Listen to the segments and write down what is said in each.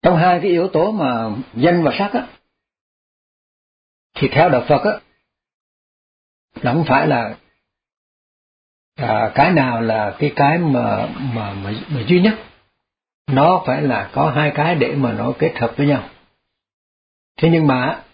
Trong hai cái yếu tố mà danh và sắc á, thì theo đạo Phật á, là không phải là cái nào là cái mà duy nhất. Nó phải là có hai cái để mà nó kết hợp với nhau. Thế nhưng mà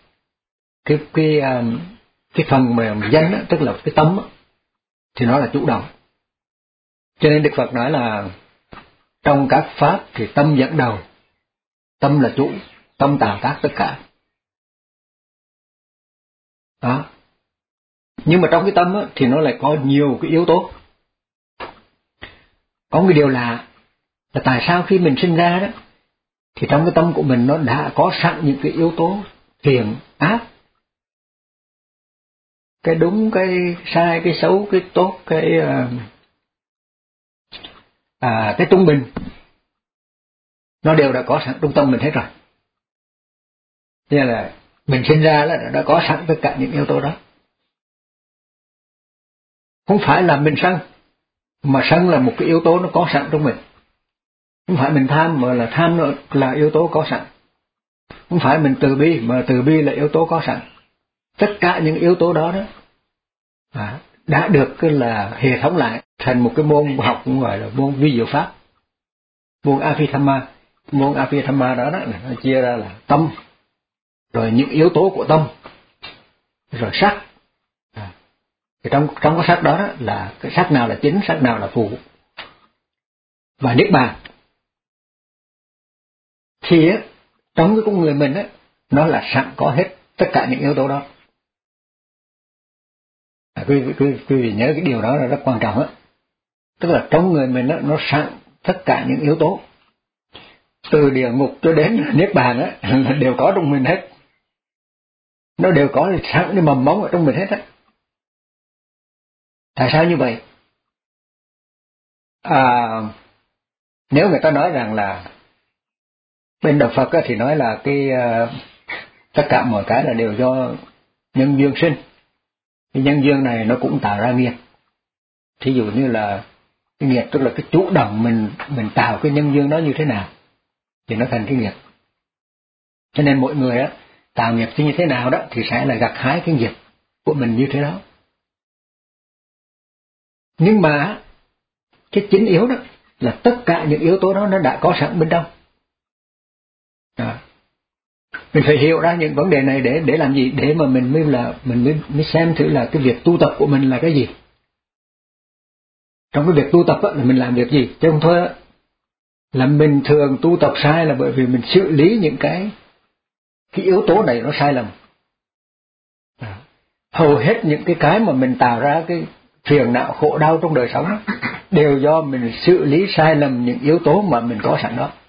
cái phần mà danh á, tức là cái tâm á, thì nó là chủ động. Cho nên Đức Phật nói là trong các pháp thì tâm dẫn đầu, tâm là chủ, tâm tạo tác tất cả. Đó. Nhưng mà trong cái tâm á, thì nó lại có nhiều cái yếu tố. Có một điều là tại sao khi mình sinh ra đó, thì trong cái tâm của mình nó đã có sẵn những cái yếu tố thiện, ác, cái đúng, cái sai, cái xấu, cái tốt, cái trung bình. Nó đều đã có sẵn trong tâm mình hết rồi. Nên là mình sinh ra là đã có sẵn tất cả những yếu tố đó. Không phải là mình sân, mà sân là một cái yếu tố nó có sẵn trong mình. Không phải mình tham, mà là tham nó là yếu tố có sẵn. Không phải mình từ bi, mà từ bi là yếu tố có sẵn. Tất cả những yếu tố đó đã được là hệ thống lại thành một cái môn học cũng gọi là môn vi diệu pháp, môn Abhidhamma. Môn Abhidhamma đó nó chia ra là tâm, rồi những yếu tố của tâm, rồi sắc. Thì trong cái sắc đó là cái sắc nào là chính, sắc nào là phụ, và niết bàn. Thì trong cái con người mình nó là sẵn có hết tất cả những yếu tố đó. Quý vị nhớ cái điều đó là rất quan trọng á. Tức là trong người mình nó sẵn tất cả những yếu tố, từ địa ngục cho đến niết bàn đều có trong mình hết. Nó đều có sẵn cái mầm mống ở trong mình hết á. Tại sao như vậy? Nếu người ta nói rằng là bên đạo Phật thì nói là tất cả mọi cái là đều do nhân duyên sinh. Cái nhân duyên này nó cũng tạo ra nghiệp. Thí dụ như là cái nghiệp tức là cái chủ động mình tạo cái nhân duyên đó như thế nào thì nó thành cái nghiệp. Cho nên mỗi người tạo nghiệp như thế nào đó thì sẽ là gặt hái cái nghiệp của mình như thế đó. Nhưng mà cái chính yếu đó là tất cả những yếu tố đó nó đã có sẵn bên trong. Mình phải hiểu ra những vấn đề này để làm gì? Để mà mình mới xem thử là cái việc tu tập của mình là cái gì. Trong cái việc tu tập là mình làm việc gì, chứ không thôi là mình thường tu tập sai là bởi vì mình xử lý những cái yếu tố này nó sai lầm. Hầu hết những cái mà mình tạo ra cái phiền não khổ đau trong đời sống đều do mình xử lý sai lầm những yếu tố mà mình có sẵn đó.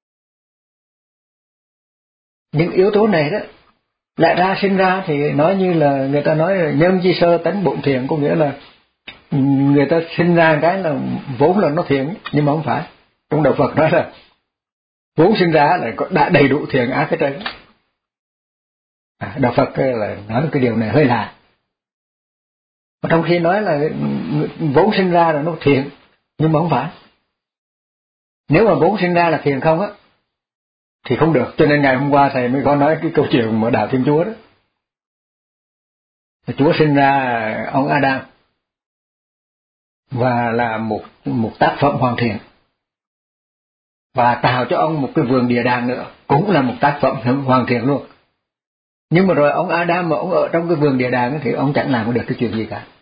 Những yếu tố này đó lại sinh ra thì nói như là người ta nói là nhân chi sơ tánh bổn thiện, có nghĩa là người ta sinh ra cái là vốn là nó thiện, nhưng mà không phải. Trong đạo Phật nói là vốn sinh ra là đã đầy đủ thiện ác hết trơn. Đạo Phật là nói cái điều này hơi lạ. Mà trong khi nói là vốn sinh ra là nó thiện, nhưng mà không phải. Nếu mà vốn sinh ra là thiện không thì không được. Cho nên ngày hôm qua thầy mới có nói cái câu chuyện mở đạo Thiên Chúa đó. Chúa sinh ra ông Adam và là một tác phẩm hoàn thiện, và tạo cho ông một cái vườn địa đàng nữa, cũng là một tác phẩm hoàn thiện luôn. Nhưng mà rồi ông Adam mà ông ở trong cái vườn địa đàng thì ông chẳng làm được cái chuyện gì cả.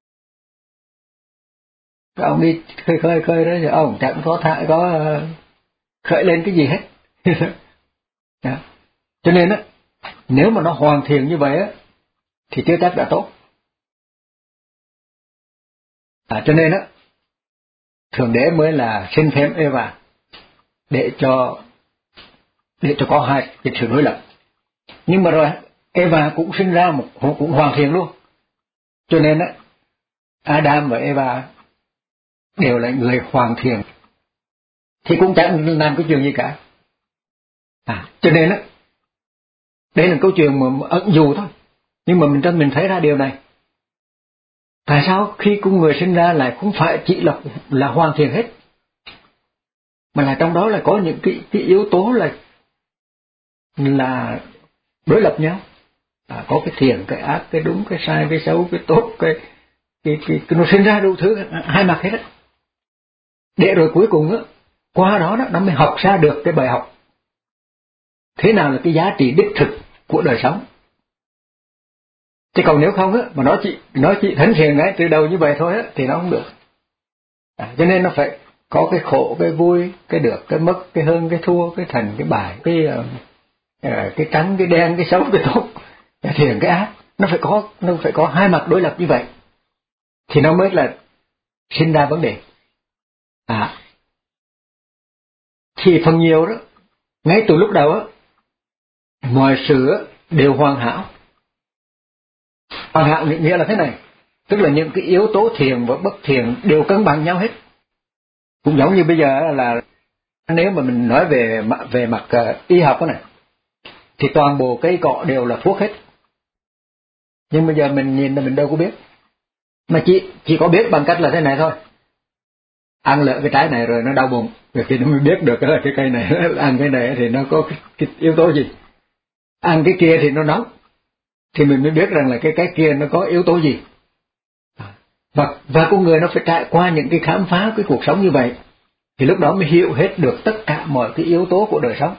Ông đi khơi đó thì ông chẳng có khởi lên cái gì hết. Cho nên nếu mà nó hoàn thiện như vậy thì chưa chắc đã tốt. Cho nên Thượng Đế mới là sinh thêm Eva để cho có hai cái sự đối lập. Nhưng mà rồi Eva cũng sinh ra cũng hoàn thiện luôn. Cho nên Adam và Eva đều là người hoàn thiện, thì cũng chẳng làm cái chuyện gì cả. Cho nên đây là câu chuyện mà ẩn dụ thôi. Nhưng mà mình thấy ra điều này. Tại sao khi con người sinh ra lại không phải chỉ là hoàn thiện hết, mà là trong đó là có những cái yếu tố là là đối lập nhau. Có cái thiện, cái ác, cái đúng, cái sai, cái xấu, cái tốt, cái nó sinh ra đủ thứ hai mặt hết á. Để rồi cuối cùng á, qua đó nó mới học ra được cái bài học. Thế nào là cái giá trị đích thực của đời sống? Chứ còn nếu không á, mà nó chỉ thánh thiện ấy từ đầu như vậy thôi á, thì nó không được. Cho nên nó phải có cái khổ, cái vui, cái được, cái mất, cái hơn, cái thua, cái thành, cái bại, cái trắng, cái đen, cái xấu, cái tốt, cái thiện, cái ác. Nó phải có hai mặt đối lập như vậy, thì nó mới là sinh ra vấn đề. Thì phần nhiều đó, ngay từ lúc đầu á, mọi sự đều hoàn hảo. Hoàn hảo nghĩa là thế này, tức là những cái yếu tố thiện và bất thiện đều cân bằng nhau hết. Cũng giống như bây giờ là nếu mà mình nói về mặt y học đó này, thì toàn bộ cây cọ đều là thuốc hết. Nhưng bây giờ mình nhìn là mình đâu có biết, mà chỉ có biết bằng cách là thế này thôi. Ăn lỡ cái trái này rồi nó đau bụng, rồi thì nó mới biết được là cái cây này, ăn cái này thì nó có cái yếu tố gì. Ăn cái kia thì nó nóng, thì mình mới biết rằng là cái kia nó có yếu tố gì. Và con người nó phải trải qua những cái khám phá cái cuộc sống như vậy, thì lúc đó mới hiểu hết được tất cả mọi cái yếu tố của đời sống.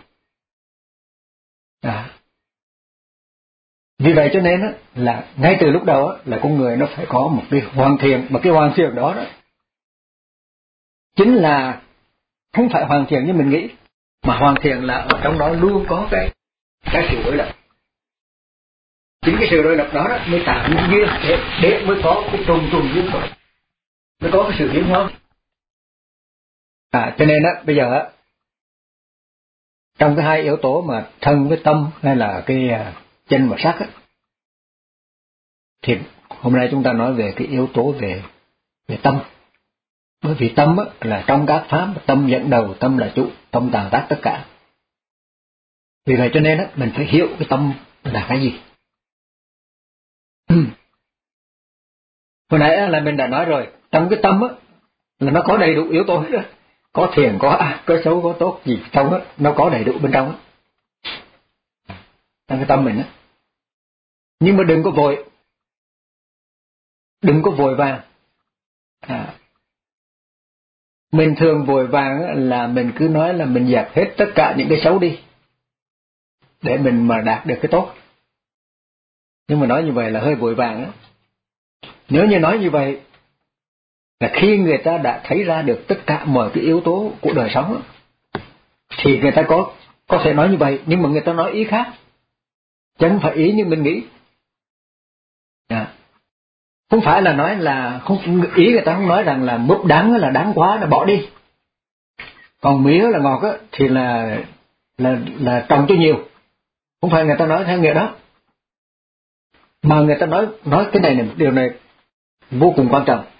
Vì vậy cho nên là ngay từ lúc đầu là con người nó phải có một cái hoàn thiện, mà cái hoàn thiện đó chính là không phải hoàn thiện như mình nghĩ, mà hoàn thiện là ở trong đó luôn có cái sự đối lập. Chính cái sự đối lập đó mới tạo những duyên để mới có cái trùng duyên khởi, mới có cái sự hiến hóa. Cho nên bây giờ trong cái hai yếu tố mà thân với tâm hay là cái chân và sắc thì hôm nay chúng ta nói về cái yếu tố về tâm. Bởi vì tâm là trong các pháp, tâm dẫn đầu, tâm là chủ, tâm tàn tác tất cả. Vì vậy cho nên mình phải hiểu cái tâm là cái gì. Hồi nãy là mình đã nói rồi, trong cái tâm là nó có đầy đủ yếu tố hết đó. Có thiện, có ác, có xấu, có tốt gì trong nó có đầy đủ bên trong trong cái tâm mình Nhưng mà đừng có vội vàng. Mình thường vội vàng là mình cứ nói là mình dẹp hết tất cả những cái xấu đi để mình mà đạt được cái tốt. Nhưng mà nói như vậy là hơi vội vàng. Nếu như nói như vậy là khi người ta đã thấy ra được tất cả mọi cái yếu tố của đời sống thì người ta có thể nói như vậy, nhưng mà người ta nói ý khác, chẳng phải ý như mình nghĩ. Không phải là nói là không, ý người ta không nói rằng là mướp đắng là đáng quá là bỏ đi, còn mía là ngọt thì là trồng cho nhiều. Không phải người ta nói theo nghĩa đó, mà người ta nói cái này điều này vô cùng quan trọng,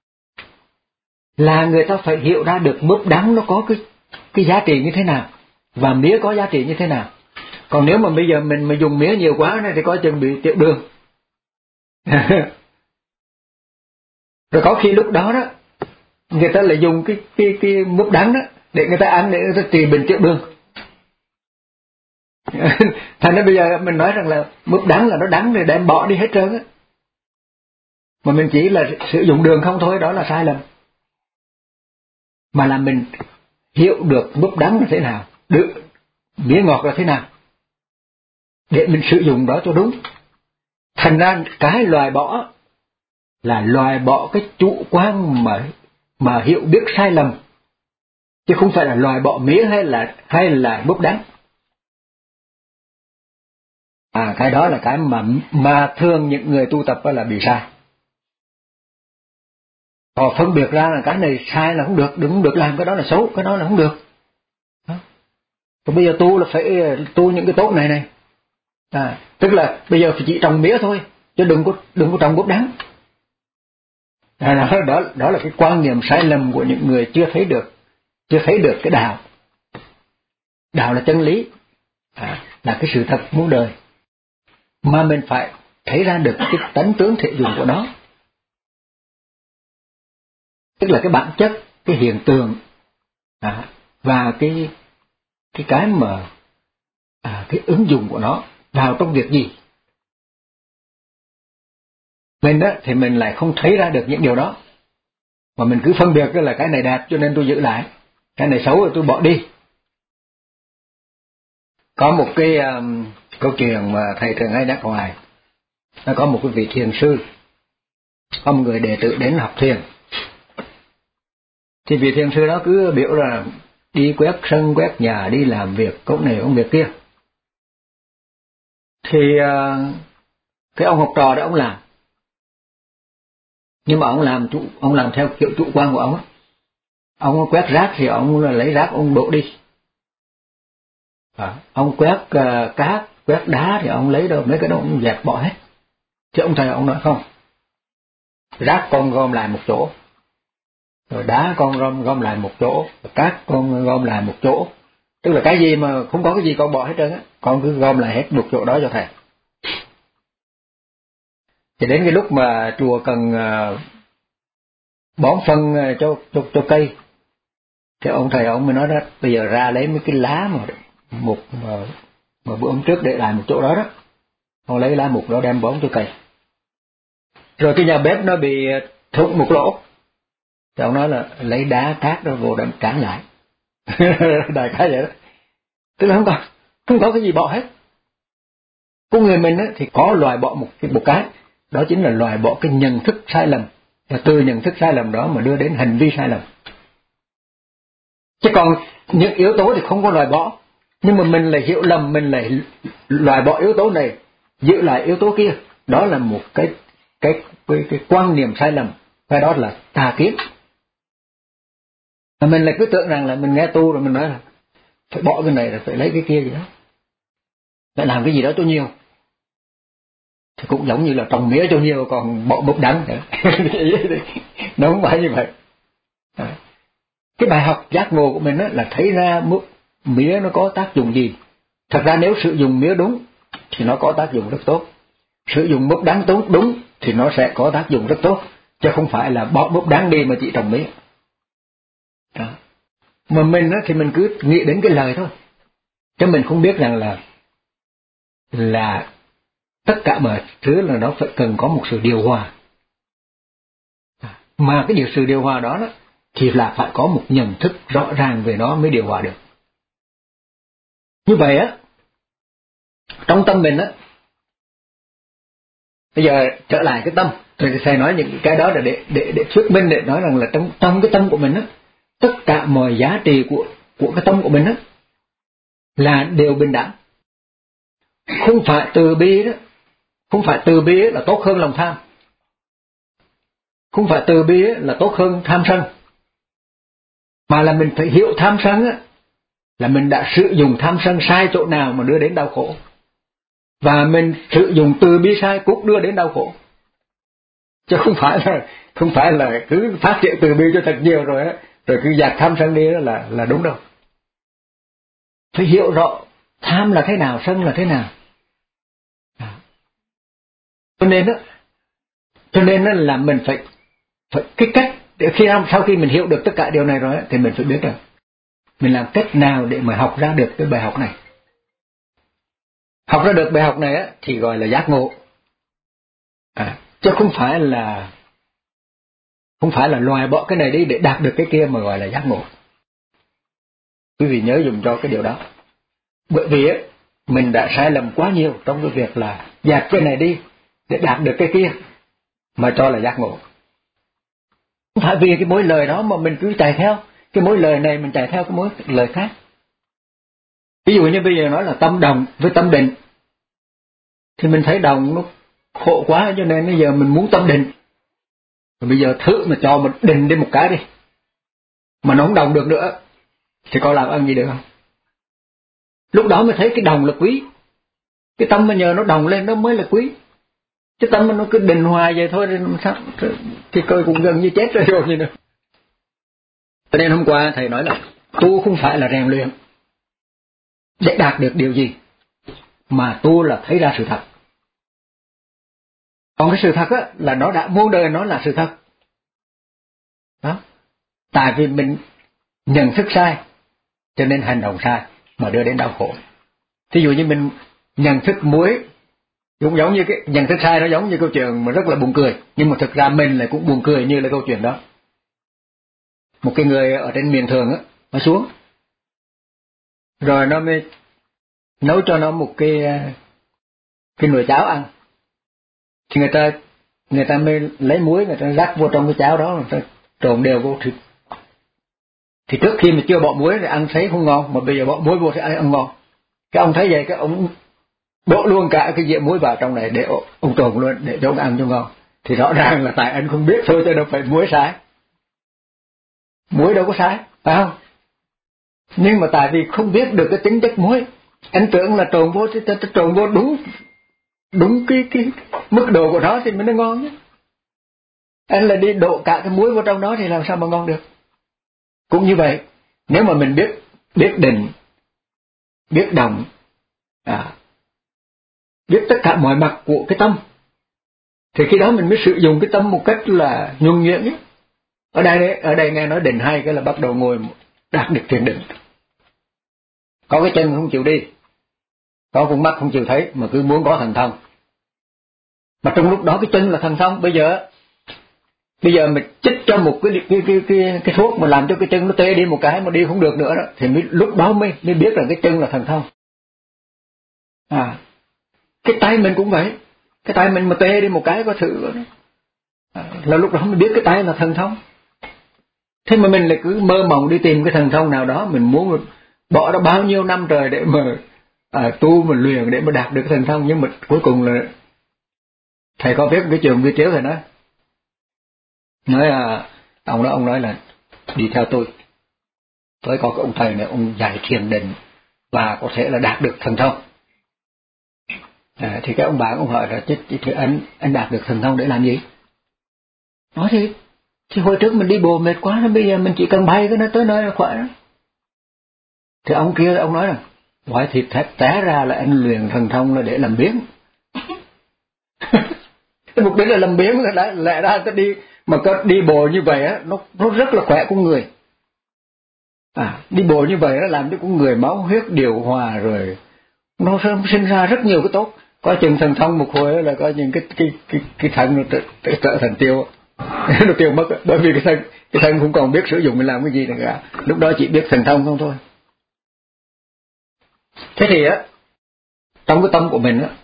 là người ta phải hiểu ra được mướp đắng nó có cái giá trị như thế nào và mía có giá trị như thế nào. Còn nếu mà bây giờ mình mà dùng mía nhiều quá này thì có chừng bị tiểu đường. Rồi có khi lúc đó người ta lại dùng cái mướp đắng để người ta ăn, để người ta trị bệnh tiểu đường. Thành ra bây giờ mình nói rằng là mướp đắng là nó đắng rồi đem bỏ đi hết trơn mà mình chỉ là sử dụng đường không thôi, đó là sai lầm. Mà là mình hiểu được mướp đắng là thế nào, mía ngọt là thế nào, để mình sử dụng đó cho đúng. Thành ra cái loại bỏ là loại bỏ cái chủ quan mà hiểu biết sai lầm, chứ không phải là loại bỏ mía hay là mướp đắng. Cái đó là cái mà thường những người tu tập là bị sai. Họ phân biệt ra là cái này sai là không được, đừng được làm cái đó là xấu, cái đó là không được. Còn bây giờ tu là phải tu những cái tốt này. Tức là bây giờ phải chỉ trồng mía thôi, chứ đừng có trồng mướp đắng. Đó là cái quan niệm sai lầm của những người chưa thấy được cái đạo. Đạo là chân lý, là cái sự thật muôn đời, mà mình phải thấy ra được cái tánh tướng thể dụng của nó, tức là cái bản chất, cái hiện tượng, và cái mà cái ứng dụng của nó vào trong việc gì. Mình đó thì mình lại không thấy ra được những điều đó, mà mình cứ phân biệt là cái này đẹp cho nên tôi giữ lại, cái này xấu rồi tôi bỏ đi. Có một cái câu chuyện mà thầy thường hay nhắc hoài. Nó có một cái vị thiền sư, có một người đệ tử đến học thiền. Thì vị thiền sư đó cứ biểu là đi quét sân quét nhà, đi làm việc công này công việc kia. Thì cái ông học trò đó ông làm, nhưng mà ông làm theo kiểu chủ quan của ông. Ông quét rác thì ông lấy rác ông đổ đi. Ông quét cát, quét đá thì ông lấy đâu mấy cái đó ông dẹp bỏ hết. Chứ ông thầy ông nói không, rác con gom lại một chỗ, rồi đá con gom lại một chỗ, rồi cát con gom lại một chỗ. Tức là cái gì mà không có cái gì con bỏ hết trơn á, con cứ gom lại hết một chỗ đó cho thầy. Thì đến cái lúc mà chùa cần bón phân cho cây, thì ông thầy ông mới nói đó, bây giờ ra lấy mấy cái lá mà bữa hôm trước để lại một chỗ đó đó, ông lấy lá mục đó đem bón cho cây. Rồi cái nhà bếp nó bị thủng một lỗ, thì ông nói là lấy đá cát đó vô đem tráng lại. Đại khái vậy đó. Tức là không có cái gì bỏ hết. Con người mình thì có loại bỏ một cái, đó chính là loại bỏ cái nhận thức sai lầm, và từ nhận thức sai lầm đó mà đưa đến hành vi sai lầm. Chứ còn những yếu tố thì không có loại bỏ, nhưng mà mình lại hiểu lầm, mình lại loại bỏ yếu tố này, giữ lại yếu tố kia. Đó là một cái quan niệm sai lầm, và đó là tà kiến. Mà mình lại cứ tưởng rằng là mình nghe tu rồi mình nói là phải bỏ cái này, là phải lấy cái kia gì đó, phải làm cái gì đó cho nhiều. Thì cũng giống như là trồng mía cho nhiều còn bỏ búp đắng. Nó không phải như vậy. Cái bài học giác ngộ của mình là thấy ra mía nó có tác dụng gì. Thật ra nếu sử dụng mía đúng thì nó có tác dụng rất tốt, sử dụng búp đắng đúng thì nó sẽ có tác dụng rất tốt, chứ không phải là bỏ búp đắng đi mà chỉ trồng mía. Đó. Mà mình thì mình cứ nghĩ đến cái lời thôi, chứ mình không biết rằng là tất cả mọi thứ là nó phải cần có một sự điều hòa. Mà cái sự điều hòa đó thì là phải có một nhận thức rõ ràng về nó mới điều hòa được. Như vậy trong tâm mình bây giờ trở lại cái tâm, rồi thầy nói những cái đó là để thuyết minh, để nói rằng là trong cái tâm của mình tất cả mọi giá trị của cái tâm của mình là đều bình đẳng. Không phải từ bi đó, không phải từ bi là tốt hơn lòng tham, không phải từ bi là tốt hơn tham sân, mà là mình phải hiểu tham sân là mình đã sử dụng tham sân sai chỗ nào mà đưa đến đau khổ, và mình sử dụng từ bi sai cũng đưa đến đau khổ. Chứ không phải là cứ phát triển từ bi cho thật nhiều rồi cứ dạt tham sân đi đó là đúng đâu. Phải hiểu rõ tham là thế nào, sân là thế nào. Cho nên là mình phải cái cách để sau khi mình hiểu được tất cả điều này rồi thì mình phải biết rằng mình làm cách nào để mà học ra được cái bài học này. Học ra được bài học này thì gọi là giác ngộ, chứ không phải là loại bỏ cái này đi để đạt được cái kia mà gọi là giác ngộ. Quý vị nhớ dùng cho cái điều đó. Bởi vì mình đã sai lầm quá nhiều trong cái việc là dạt cái này đi để đạt được cái kia mà cho là giác ngộ. Không phải vì cái mối lời đó mà mình cứ chạy theo cái mối lời này, mình chạy theo cái mối lời khác. Ví dụ như bây giờ nói là tâm đồng với tâm định, thì mình thấy đồng nó khổ quá cho nên bây giờ mình muốn tâm định. Rồi bây giờ thử mà cho mình định đi một cái đi, mà nó không đồng được nữa thì có làm ăn gì được không? Lúc đó mới thấy cái đồng là quý. Cái tâm mà nhờ nó đồng lên nó mới là quý. Chứ tâm mà nó cứ định hoài vậy thôi thì coi cũng gần như chết rồi gì nữa. Cho nên hôm qua thầy nói là tu không phải là rèn luyện để đạt được điều gì, mà tu là thấy ra sự thật. Còn cái sự thật là nó đã muôn đời nó là sự thật. Đó. Tại vì mình nhận thức sai cho nên hành động sai mà đưa đến đau khổ. Thí dụ như mình nhận thức muối, cũng giống như cái nhận thức sai, nó giống như câu chuyện mà rất là buồn cười, nhưng mà thực ra mình lại cũng buồn cười như là câu chuyện đó. Một cái người ở trên miền thường á, nó xuống, rồi nó mới nấu cho nó một cái nồi cháo ăn. Thì người ta mới lấy muối, người ta rắc vô trong cái cháo đó, người ta trộn đều vô thịt. Thì trước khi mà chưa bỏ muối thì ăn thấy không ngon, mà bây giờ bỏ muối vô thì ăn ngon. Cái ông thấy vậy, cái ông đổ luôn cả cái dĩa muối vào trong này để ông trộn luôn, để cho ông ăn cho ngon. Thì rõ ràng là tại anh không biết thôi, chứ đâu phải muối sai. Muối đâu có sai, phải không? Nhưng mà tại vì không biết được cái tính chất muối, anh tưởng là trộn vô thì trộn vô đúng cái mức độ của nó thì mới nó ngon chứ. Anh là đi đổ cả cái muối vào trong đó thì làm sao mà ngon được. Cũng như vậy, nếu mà mình biết định, biết động, biết tất cả mọi mặt của cái tâm, thì khi đó mình mới sử dụng cái tâm một cách là nhuần nhuyễn nhé. Ở đây nghe nói định hay, cái là bắt đầu ngồi đạt được thiền định. Có cái chân không chịu đi, có con mắt không chịu thấy, mà cứ muốn có thần thông. Mà trong lúc đó cái chân là thần thông. Bây giờ mình chích cho một cái thuốc mà làm cho cái chân nó tê đi một cái mà đi không được nữa đó, thì lúc đó mới biết là cái chân là thần thông. Cái tay mình cũng vậy, cái tay mình mà tê đi một cái có sự là lúc đó mới biết cái tay là thần thông. Thế mà mình lại cứ mơ mộng đi tìm cái thần thông nào đó, mình muốn bỏ ra bao nhiêu năm trời để mà tu mà luyện để mà đạt được cái thần thông, nhưng mà cuối cùng là thầy có biết cái trường vi chiếu thầy nói ông nói là đi theo tôi có cái ông thầy này, ông dạy thiền định và có thể là đạt được thần thông. Thì cái ông bạn ông hỏi là thì anh đạt được thần thông để làm gì? Nói thì hồi trước mình đi bộ mệt quá, bây giờ mình chỉ cần bay cái nó tới nơi là khỏe đó. Thì ông kia ông nói rằng ngoài thịt té ra là anh luyện thần thông là để làm biếng. Mục đích là làm biếng, lẽ ra ta đi mà có đi bộ như vậy á, nó rất là khỏe con người. Đi bộ như vậy nó làm cho con người máu huyết điều hòa, rồi nó sinh ra rất nhiều cái tốt. Có chừng thần thông một hồi là có những cái thân nó trở thành tiêu. Nó tiêu mất, bởi vì cái thân không còn biết sử dụng mình làm cái gì nữa cả, lúc đó chỉ biết thần thông không thôi. Thế thì á, trong cái tâm của mình á,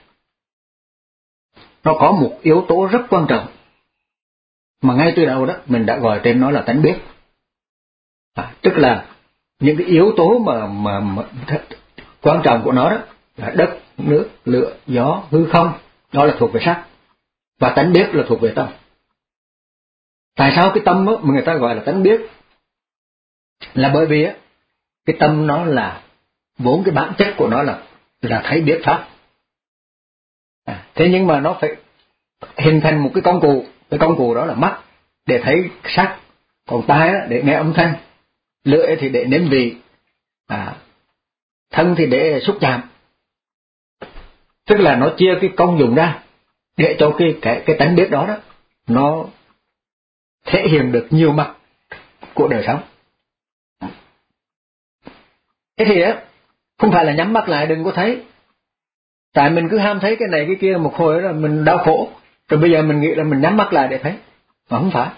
nó có một yếu tố rất quan trọng mà ngay từ đầu đó mình đã gọi tên nó là tánh biết. Tức là những cái yếu tố mà quan trọng của nó đó là đất, nước, lửa, gió, hư không, đó là thuộc về sắc, và tánh biết là thuộc về tâm. Tại sao cái tâm đó mà người ta gọi là tánh biết? Là bởi vì á, cái tâm nó là vốn cái bản chất của nó là thấy biết pháp. Thế nhưng mà nó phải hình thành một cái công cụ đó là mắt để thấy sắc, còn tai để nghe âm thanh, lưỡi thì để nếm vị, thân thì để xúc chạm. Tức là nó chia cái công dụng ra để cho cái tánh biết đó nó thể hiện được nhiều mặt của đời sống. Thế thì á, không phải là nhắm mắt lại đừng có thấy. Tại mình cứ ham thấy cái này cái kia một hồi là mình đau khổ, rồi bây giờ mình nghĩ là mình nhắm mắt lại để thấy. Mà không phải.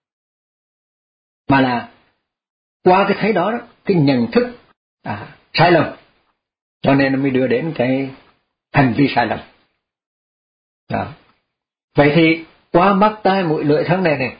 Mà là qua cái thấy đó, cái nhận thức sai lầm, cho nên nó mới đưa đến cái hành vi sai lầm. Đó. Vậy thì qua mắt tai mũi lưỡi thân này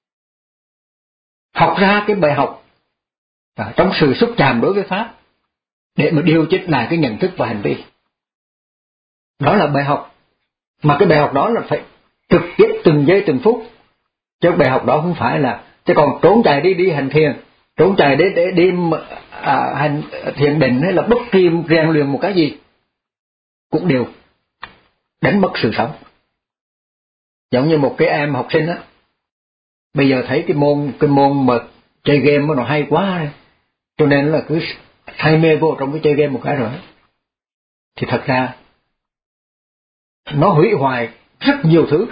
học ra cái bài học trong sự xúc chạm đối với pháp để mà điều chỉnh lại cái nhận thức và hành vi. Đó là bài học, mà cái bài học đó là phải trực tiếp từng giây từng phút, chứ bài học đó không phải là chứ còn trốn chạy đi hành thiền, trốn chạy để đi hành thiền định hay là bất kỳ rèn luyện một cái gì cũng đều đánh mất sự sống. Giống như một cái em học sinh á, bây giờ thấy cái môn mà chơi game nó hay quá, cho nên là cứ say mê vô trong cái chơi game một cái rồi, thì thật ra nó hủy hoại rất nhiều thứ.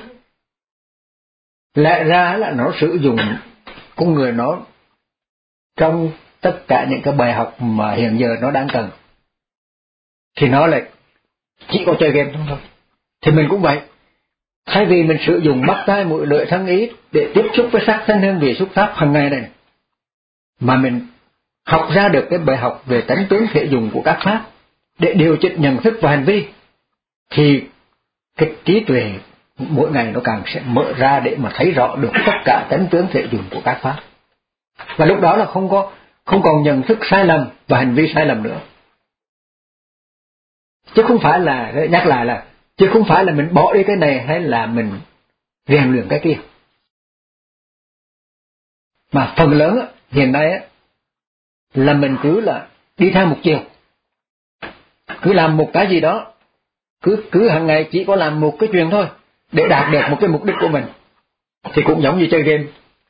Lẽ ra là nó sử dụng con người nó trong tất cả những cái bài học mà hiện giờ nó đang cần, thì nó lại chỉ có chơi game thôi. Thì mình cũng vậy. Thay vì mình sử dụng mắt tai mũi lưỡi thân ý để tiếp xúc với sắc thân hương vị xúc pháp hàng ngày này, mà mình học ra được cái bài học về tánh tướng thể dùng của các pháp để điều chỉnh nhận thức và hành vi, thì cái trí tuệ mỗi ngày nó càng sẽ mở ra để mà thấy rõ được tất cả tánh tướng thể dùng của các pháp. Và lúc đó là không còn nhận thức sai lầm và hành vi sai lầm nữa. Chứ không phải là, nhắc lại là, chứ không phải là mình bỏ đi cái này hay là mình rèn luyện cái kia. Mà phần lớn hiện nay là mình cứ là đi theo một chiều, cứ làm một cái gì đó, cứ hàng ngày chỉ có làm một cái chuyện thôi để đạt được một cái mục đích của mình, thì cũng giống như chơi game.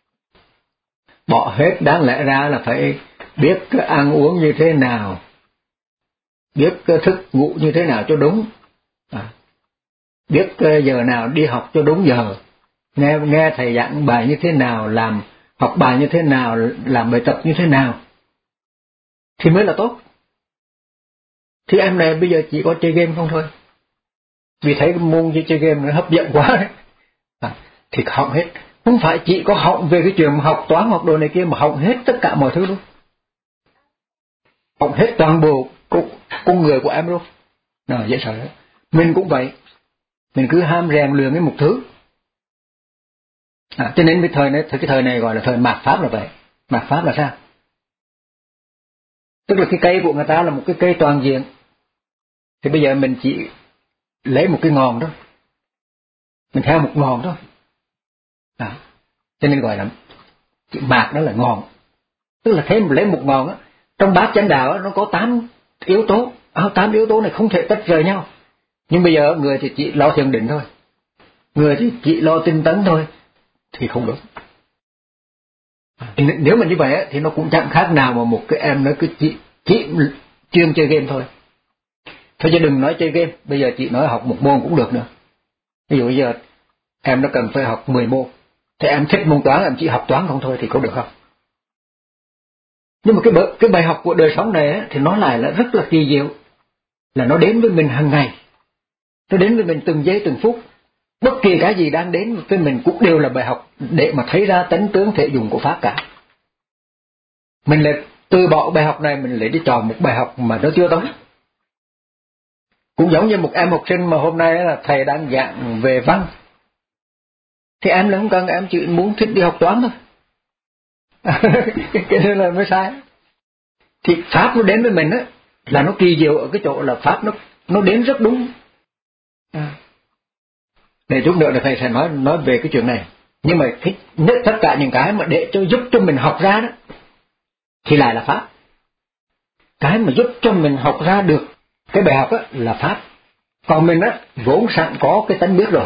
Bỏ hết, đáng lẽ ra là phải biết ăn uống như thế nào, biết thức ngủ như thế nào cho đúng, biết giờ nào đi học cho đúng giờ, nghe thầy giảng bài như thế nào, học bài như thế nào, làm bài tập như thế nào thì mới là tốt. Thì em này bây giờ chỉ có chơi game không thôi, vì thấy cái môn chơi game nó hấp dẫn quá đấy. Thì học hết, không phải chỉ có học về cái chuyện học toán học đồ này kia, mà học hết tất cả mọi thứ luôn, học hết toàn bộ con người của em luôn. Dễ sợ đấy. Mình cũng vậy, mình cứ ham rèn luyện cái một thứ. Cho nên cái thời này gọi là thời mạt pháp là vậy. Mạt pháp là sao? Tức là cái cây của người ta là một cái cây toàn diện, thì bây giờ mình chỉ lấy một cái ngọn đó, mình theo một ngọn thôi. Cho nên gọi là chữ mạt đó là ngọn. Tức là lấy một ngọn á, trong bát chánh đạo nó có 8 yếu tố. 8 yếu tố này không thể tách rời nhau. Nhưng bây giờ người thì chỉ lo thiền định thôi, người thì chỉ lo tinh tấn thôi, thì không đúng. Nếu mà như vậy thì nó cũng chẳng khác nào mà một cái em nó cứ chỉ chuyên chơi game thôi. Thôi chứ đừng nói chơi game, bây giờ chị nói học một môn cũng được nữa. Ví dụ bây giờ em nó cần phải học 10 môn, thì em thích môn toán, em chỉ học toán không thôi thì có được không? Nhưng mà cái bài học của đời sống này thì nó lại là rất là kỳ diệu, là nó đến với mình hàng ngày, nó đến với mình từng giây từng phút. Bất kỳ cái gì đang đến với mình cũng đều là bài học để mà thấy ra tánh tướng thể dùng của pháp cả. Mình lại từ bỏ bài học này, mình lại đi chọn một bài học mà nó chưa tới. Cũng giống như một em học sinh mà hôm nay là thầy đang giảng về văn, thì em là không cần, em chỉ muốn thích đi học toán thôi. Cái này là mới sai. Thì pháp nó đến với mình là nó kỳ diệu ở cái chỗ là pháp nó đến rất đúng. Để chút nữa là thầy sẽ nói về cái chuyện này. Nhưng mà tất cả những cái mà để giúp cho mình học ra đó thì lại là pháp. Cái mà giúp cho mình học ra được cái bài học là pháp. Còn mình vốn sẵn có cái tánh biết rồi.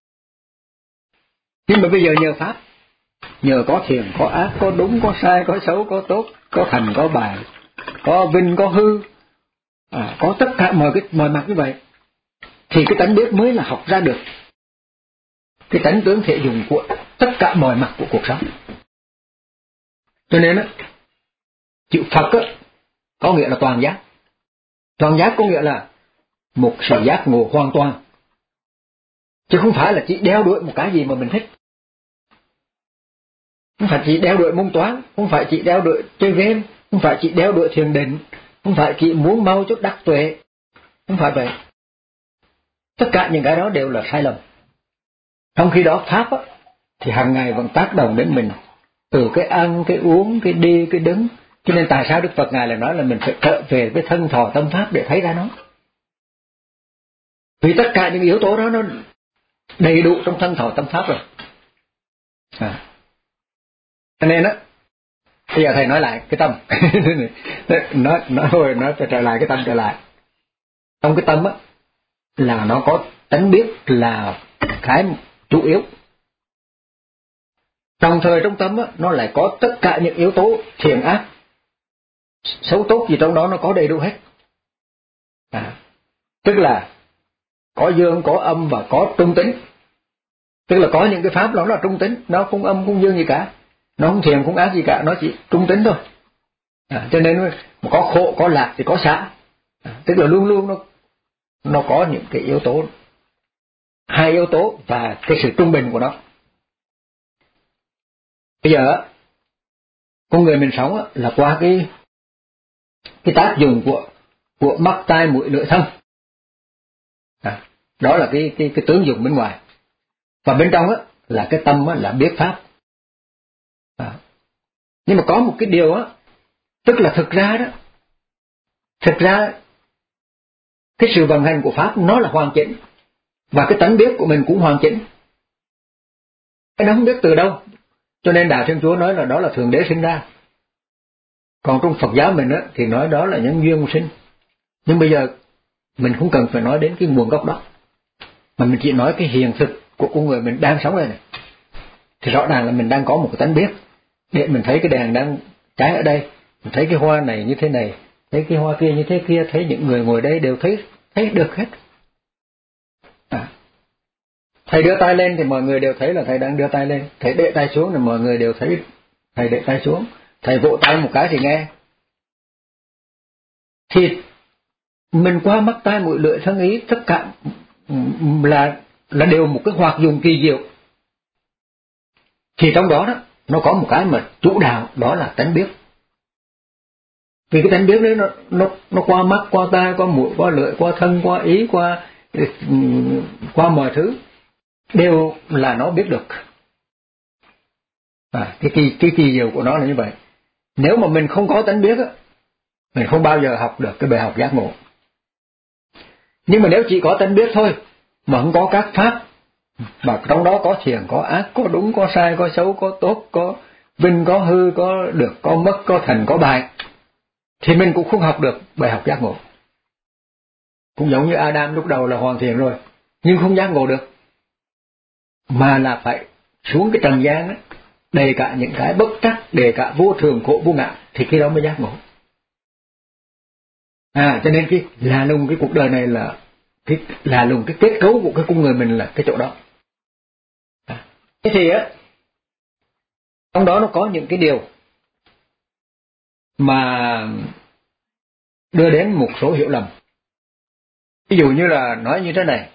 Nhưng mà bây giờ nhờ pháp, nhờ có thiền, có ác, có đúng, có sai, có xấu, có tốt, có thành, có bại, có vinh, có hư, có tất cả mọi mặt như vậy, thì cái tánh biết mới là học ra được cái tánh tướng thể dùng của tất cả mọi mặt của cuộc sống. Cho nên chữ Phật có nghĩa là toàn giác. Toàn giác có nghĩa là một sự giác ngộ hoàn toàn, chứ không phải là chỉ đeo đuổi một cái gì mà mình thích. Không phải chỉ đeo đuổi môn toán, không phải chỉ đeo đuổi chơi game, không phải chỉ đeo đuổi thiền định, không phải chỉ muốn mau chút đắc tuệ. Không phải vậy. Tất cả những cái đó đều là sai lầm. Trong khi đó pháp thì hàng ngày vẫn tác động đến mình, từ cái ăn, cái uống, cái đi, cái đứng. Cho nên tại sao Đức Phật Ngài lại nói là mình phải trở về với thân thọ tâm pháp để thấy ra nó. Vì tất cả những yếu tố đó nó đầy đủ trong thân thọ tâm pháp rồi. Cho nên bây giờ thầy nói lại cái tâm. nói trở lại cái tâm trở lại. Trong cái tâm là nó có tánh biết là cái chủ yếu. Đồng thời trong tâm nó lại có tất cả những yếu tố thiện ác, xấu tốt gì trong đó nó có đầy đủ hết. Tức là có dương, có âm và có trung tính. Tức là có những cái pháp đó là trung tính, nó không âm không dương gì cả, nó không thiện không ác gì cả, nó chỉ trung tính thôi. Cho nên có khổ có lạc thì có xả. Tức là luôn luôn nó có những cái yếu tố, hai yếu tố và cái sự trung bình của nó. Bây giờ con người mình sống là qua cái tác dụng của mắt tai mũi lưỡi thân. Đó là cái tướng dụng bên ngoài. Và bên trong là cái tâm là biết pháp. Nhưng mà có một cái điều tức là thực ra cái sự vận hành của pháp nó là hoàn chỉnh, và cái tánh biết của mình cũng hoàn chỉnh. Cái nó không biết từ đâu, cho nên Đạo Thiên Chúa nói là đó là Thượng Đế sinh ra. Còn trong Phật giáo mình thì nói đó là nhân duyên sinh. Nhưng bây giờ mình không cần phải nói đến cái nguồn gốc đó, mà mình chỉ nói cái hiện thực của con người mình đang sống đây này. Thì rõ ràng là mình đang có một cái tánh biết, để mình thấy cái đèn đang cháy ở đây, mình thấy cái hoa này như thế này, thấy cái hoa kia như thế kia, thấy những người ngồi đây đều thấy được hết. Thầy đưa tay lên thì mọi người đều thấy là thầy đang đưa tay lên, thầy để tay xuống thì mọi người đều thấy thầy để tay xuống, thầy vỗ tay một cái thì nghe. Thì mình qua mắt tai mũi lưỡi thân ý tất cả là đều một cái hoạt dụng kỳ diệu. Thì trong đó nó có một cái mà chủ đạo, đó là tánh biết. Vì cái tánh biết đấy nó qua mắt, qua tai, qua mũi, qua lưỡi, qua thân, qua ý, qua mọi thứ đều là nó biết được. Cái kỳ diệu của nó là như vậy. Nếu mà mình không có tánh biết mình không bao giờ học được cái bài học giác ngộ. Nhưng mà nếu chỉ có tánh biết thôi mà không có các pháp, mà trong đó có thiện, có ác, có đúng, có sai, có xấu, có tốt, có vinh, có hư, có được, có mất, có thành, có bại, thì mình cũng không học được bài học giác ngộ. Cũng giống như Adam lúc đầu là hoàn thiện rồi, nhưng không giác ngộ được, mà là phải xuống cái trần gian đầy cả những cái bất trắc, đầy cả vô thường khổ vô ngã, thì khi đó mới giác ngộ. Cho nên cái là lùng cái cuộc đời này là là lùng cái kết cấu của cái con người mình là cái chỗ đó. Thế thì trong đó nó có những cái điều mà đưa đến một số hiểu lầm. Ví dụ như là nói như thế này,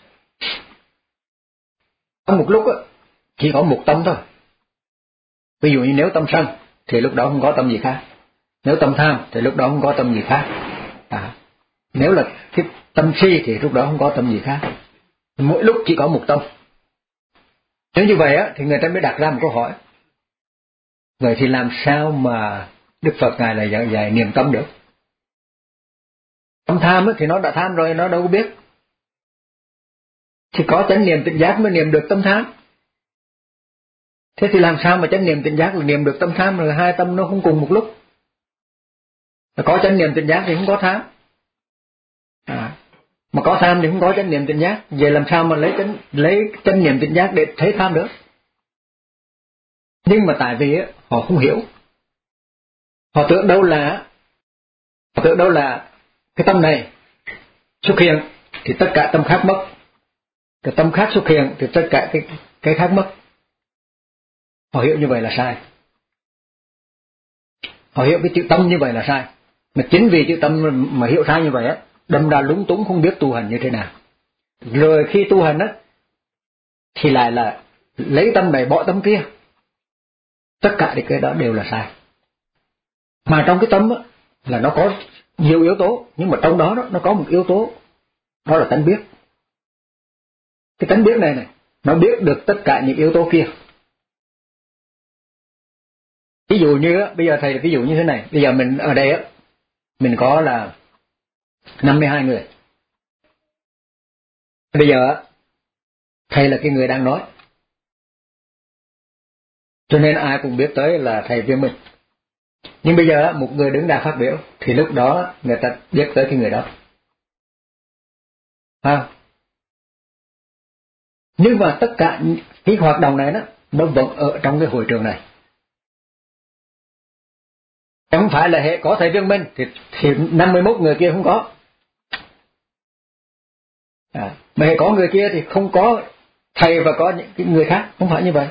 có một lúc chỉ có một tâm thôi. Ví dụ như nếu tâm sân thì lúc đó không có tâm gì khác, nếu tâm tham thì lúc đó không có tâm gì khác, nếu là cái tâm si thì lúc đó không có tâm gì khác. Mỗi lúc chỉ có một tâm. Nếu như vậy thì người ta mới đặt ra một câu hỏi, vậy thì làm sao mà Đức Phật Ngài lại giảng dạy niệm tâm được? Tâm tham thì nó đã tham rồi, nó đâu có biết. Thì có chánh niệm tỉnh giác mới niệm được tâm tham. Thế thì làm sao mà chánh niệm tỉnh giác là niệm được tâm tham, rồi hai tâm nó không cùng một lúc? Có chánh niệm tỉnh giác thì không có tham, mà có tham thì không có chánh niệm tỉnh giác. Vậy làm sao mà lấy chánh niệm tỉnh giác để thấy tham được? Nhưng mà tại vì họ không hiểu, họ tưởng đâu là cái tâm này xuất hiện thì tất cả tâm khác mất, cái tâm khác xuất hiện thì tất cả cái khác mất. Họ hiểu như vậy là sai. Họ hiểu cái chữ tâm như vậy là sai. Mà chính vì chữ tâm mà hiểu sai như vậy đâm ra lúng túng không biết tu hành như thế nào. Rồi khi tu hành thì lại là lấy tâm này bỏ tâm kia. Tất cả cái đó đều là sai. Mà trong cái tâm là nó có nhiều yếu tố, nhưng mà trong đó nó có một yếu tố, đó là tánh biết. Cái tánh biết này nó biết được tất cả những yếu tố kia. Ví dụ như bây giờ thầy ví dụ như thế này, bây giờ mình ở đây mình có là 52 người. Bây giờ thầy là cái người đang nói, cho nên ai cũng biết tới là thầy Viên Minh. Nhưng bây giờ một người đứng ra phát biểu thì lúc đó người ta biết tới cái người đó. Nhưng mà tất cả cái hoạt động này nó vẫn ở trong cái hội trường này. Không phải là hệ có thầy Viên Minh thì 51 người kia không có. Mà hệ có người kia thì không có thầy và có những cái người khác, không phải như vậy.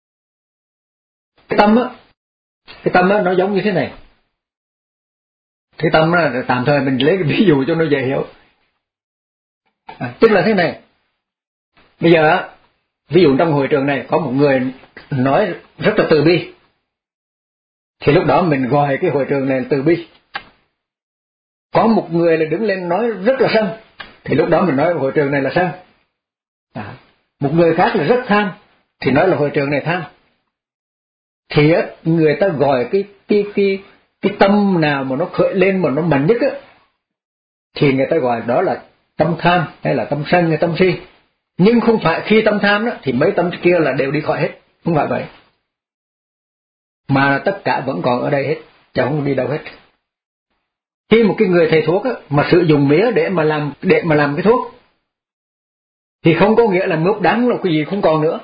Cái tâm nó giống như thế này. Cái tâm đó, tạm thời mình lấy cái ví dụ cho nó dễ hiểu. Tức là thế này, bây giờ ví dụ trong hội trường này có một người nói rất là từ bi, thì lúc đó mình gọi cái hội trường này là từ bi. Có một người là đứng lên nói rất là sân, thì lúc đó mình nói hội trường này là sân. Một người khác là rất tham, thì nói là hội trường này tham. Thì người ta gọi cái tâm nào mà nó khởi lên mà nó mạnh nhất thì người ta gọi đó là tâm tham hay là tâm sân hay tâm si. Nhưng không phải khi tâm tham đó thì mấy tâm kia là đều đi khỏi hết, không phải vậy. Mà tất cả vẫn còn ở đây hết, chứ không đi đâu hết. Khi một cái người thầy thuốc mà sử dụng mía để mà làm cái thuốc, thì không có nghĩa là mướp đắng là cái gì không còn nữa.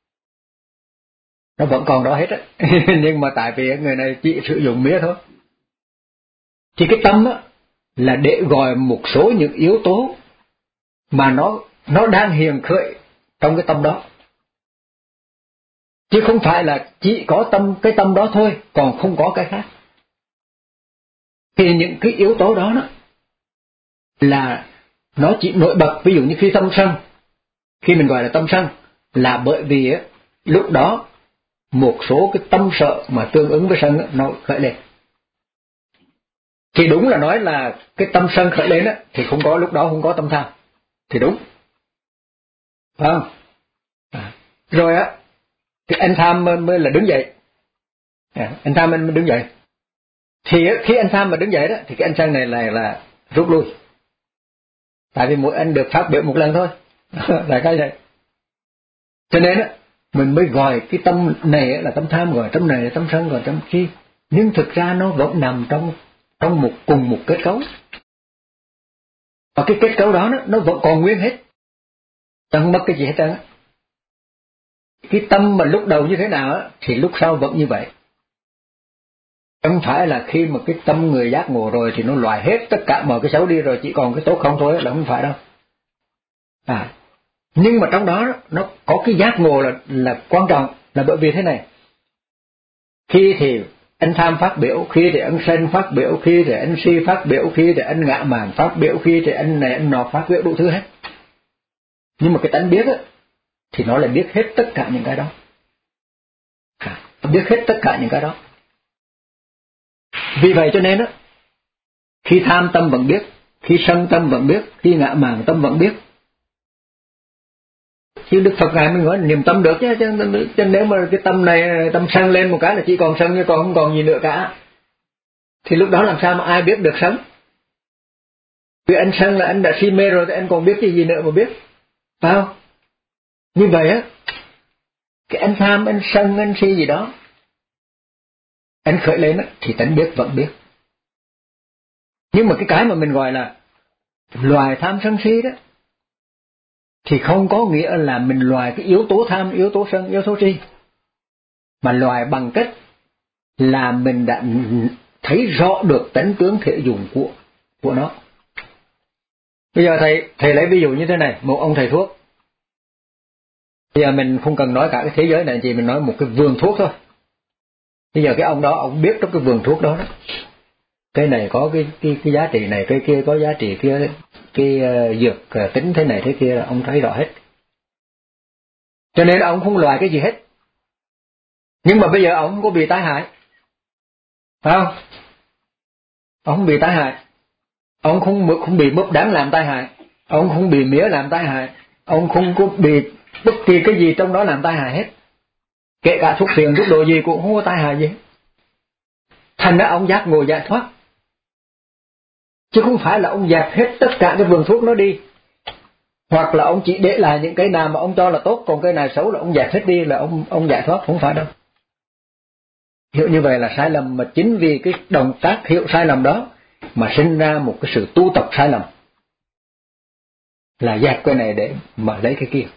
Nó vẫn còn đó hết nhưng mà tại vì người này chỉ sử dụng mía thôi. Thì cái tâm là để gọi một số những yếu tố mà nó đang hiện khởi trong cái tâm đó, chứ không phải là chỉ có cái tâm đó thôi, còn không có cái khác. Thì những cái yếu tố đó là nó chỉ nổi bật. Ví dụ như khi tâm sân, khi mình gọi là tâm sân là bởi vì lúc đó một số cái tâm sợ mà tương ứng với sân nó khởi lên. Thì đúng là nói là cái tâm sân khởi lên thì không có, lúc đó không có tâm tham, thì đúng, phải không? Rồi cái anh tham mới là đứng dậy. Anh tham mới đứng dậy. Thì khi anh tham mà đứng dậy đó thì cái anh sân này là rút lui. Tại vì mỗi anh được phát biểu một lần thôi. Là cái này. Cho nên mình mới gọi cái tâm này là tâm tham, gọi tâm này là tâm sân, gọi tâm si. Nhưng thực ra nó vẫn nằm trong cùng một kết cấu. Và cái kết cấu đó nó vẫn còn nguyên hết, chẳng mất cái gì hết trơn. Cái tâm mà lúc đầu như thế nào thì lúc sau vẫn như vậy. Không phải là khi mà cái tâm người giác ngộ rồi thì nó loại hết tất cả mọi cái xấu đi rồi chỉ còn cái tốt không thôi, là không phải đâu. Nhưng mà trong đó nó có cái giác ngộ là quan trọng, là bởi vì thế này. Khi thì anh tham phát biểu, khi thì anh sân phát biểu, khi thì anh si phát biểu, khi thì anh ngạ mạn phát biểu, khi thì anh này anh nọ phát biểu, đủ thứ hết. Nhưng mà cái tánh biết thì nó lại biết hết tất cả những cái đó. Biết hết tất cả những cái đó. Vì vậy cho nên khi tham tâm vẫn biết, khi sân tâm vẫn biết, khi ngạ mạn tâm vẫn biết. Chứ Đức Phật Ngài mới nói niệm tâm được chứ nếu mà cái tâm này tâm sân lên một cái là chỉ còn sân chứ còn không còn gì nữa cả, thì lúc đó làm sao mà ai biết được sân? Vì anh sân là anh đã si mê rồi thì anh còn biết cái gì nữa mà biết, phải không? Như vậy cái anh tham, anh sân, anh si gì đó, anh khởi lên thì tánh biết vẫn biết. Nhưng mà cái mà mình gọi là loài tham sân si đó thì không có nghĩa là mình loài cái yếu tố tham, yếu tố sân, yếu tố si, mà loài bằng cách là mình đã thấy rõ được tánh tướng thể dụng của nó. Bây giờ thầy lấy ví dụ như thế này, một ông thầy thuốc. Bây giờ mình không cần nói cả cái thế giới này, chỉ mình nói một cái vườn thuốc thôi. Bây giờ cái ông đó, ông biết trong cái vườn thuốc đó, cái này có cái giá trị này, cái kia có giá trị kia, cái dược tính thế này thế kia là ông thấy rõ hết. Cho nên ông không loại cái gì hết. Nhưng mà bây giờ ông không có bị tai hại, phải không? Ông không bị tai hại, ông không bị mướp đắng làm tai hại, ông không bị mía làm tai hại, ông không có bị bất kỳ cái gì trong đó làm tai hại hết. Kể cả thuốc phiện, thuốc đồ gì cũng không có tai hại gì hết. Thành ra ông giác ngộ giải thoát. Chứ không phải là ông dẹp hết tất cả cái vườn thuốc nó đi, hoặc là ông chỉ để lại những cái nào mà ông cho là tốt, còn cái nào xấu là ông dẹp hết đi là ông giải thoát, không phải đâu. Hiểu như vậy là sai lầm, mà chính vì cái động tác hiểu sai lầm đó mà sinh ra một cái sự tu tập sai lầm, là dẹp cái này để mà lấy cái kia.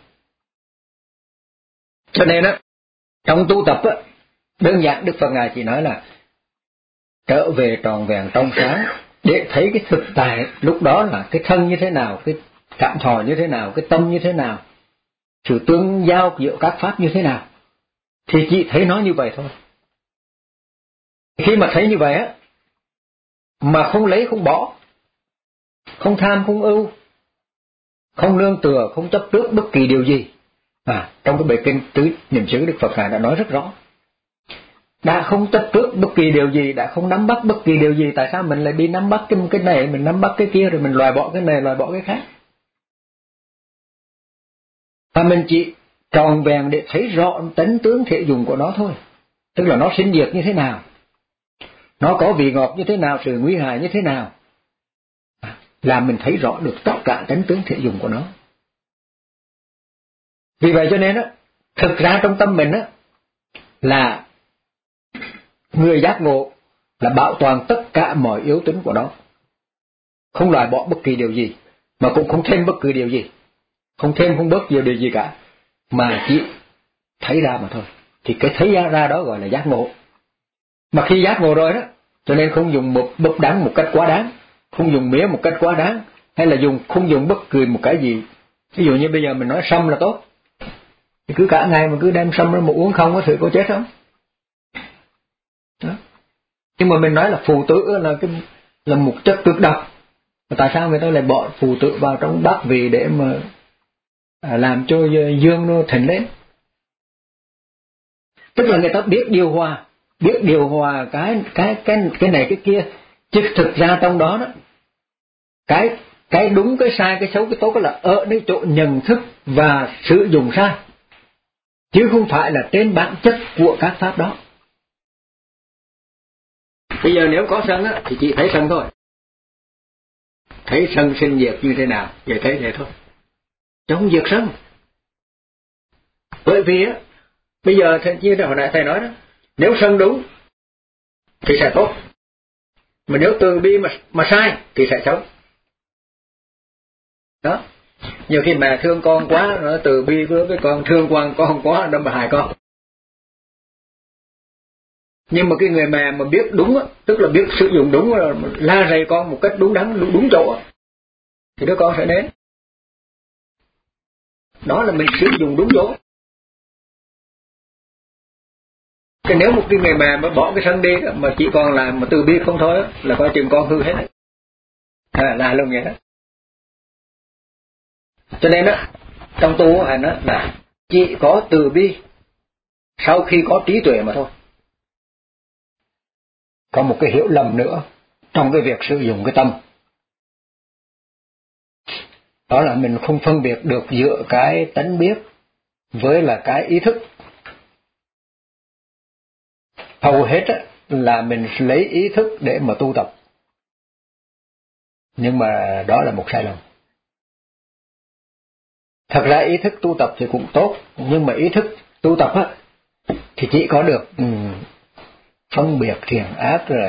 Cho nên trong tu tập đơn giản Đức Phật Ngài chỉ nói là trở về tròn vẹn trong sáng để thấy cái thực tại lúc đó là cái thân như thế nào, cái cảm thọ như thế nào, cái tâm như thế nào, sự tương giao giữa các pháp như thế nào, thì chỉ thấy nó như vậy thôi. Khi mà thấy như vậy mà không lấy không bỏ, không tham không ưu, không nương tựa, không chấp trước bất kỳ điều gì. Trong cái bài kinh tứ niệm xứ Đức Phật Ngài đã nói rất rõ. Đã không chấp trước bất kỳ điều gì, đã không nắm bắt bất kỳ điều gì, tại sao mình lại đi nắm bắt cái này, mình nắm bắt cái kia, rồi mình loại bỏ cái này, loại bỏ cái khác? Và mình chỉ tròn vẹn để thấy rõ tánh tướng thể dùng của nó thôi. Tức là nó sinh diệt như thế nào, nó có vị ngọt như thế nào, sự nguy hại như thế nào, là mình thấy rõ được tất cả tánh tướng thể dùng của nó. Vì vậy cho nên thực ra trong tâm mình là người giác ngộ là bảo toàn tất cả mọi yếu tính của nó, không loại bỏ bất kỳ điều gì, mà cũng không thêm bất cứ điều gì, không thêm không bớt điều gì cả, mà chỉ thấy ra mà thôi. Thì cái thấy ra đó gọi là giác ngộ. Mà khi giác ngộ rồi đó, cho nên không dùng bập đáng một cách quá đáng, không dùng mía một cách quá đáng, hay là không dùng bất cứ một cái gì. Ví dụ như bây giờ mình nói sâm là tốt, thì cứ cả ngày mà cứ đem sâm ra mà uống không có thử có chết không? Đó. Nhưng mà mình nói là phù tử là một chất cực độc, tại sao người ta lại bỏ phù tử vào trong bát vị để mà làm cho dương nó thịnh lên? Tức là người ta biết điều hòa cái này cái kia, chứ thực ra trong đó cái đúng cái sai, cái xấu cái tốt là ở nơi chỗ nhận thức và sử dụng sai, chứ không phải là trên bản chất của các pháp đó. Bây giờ nếu có sân thì chỉ thấy sân thôi, thấy sân sinh diệt như thế nào, vậy thấy vậy thôi, chứ không diệt sân. Bởi vì bây giờ như hồi nãy thầy nói đó, nếu sân đúng thì sẽ tốt, mà nếu từ bi mà sai thì sẽ xấu. Đó, nhiều khi mẹ thương con quá, nó từ bi với con, thương con quá đâm mà hại con. Nhưng mà cái người mẹ mà biết đúng tức là biết sử dụng đúng, là la rầy con một cách đúng đắn, đúng chỗ, thì đứa con sẽ đến. Đó là mình sử dụng đúng chỗ. Cái nếu một cái người mẹ mà bỏ cái sân đi mà chỉ còn là mà từ bi không thôi là coi chừng con hư hết đấy. Là luôn vậy đó. Cho nên trong tu hành là chỉ có từ bi sau khi có trí tuệ mà thôi. Có một cái hiểu lầm nữa trong cái việc sử dụng cái tâm, đó là mình không phân biệt được giữa cái tánh biết với là cái ý thức. Hầu hết là mình lấy ý thức để mà tu tập, nhưng mà đó là một sai lầm. Thật ra ý thức tu tập thì cũng tốt, nhưng mà ý thức tu tập thì chỉ có được phân biệt thiện ác, rồi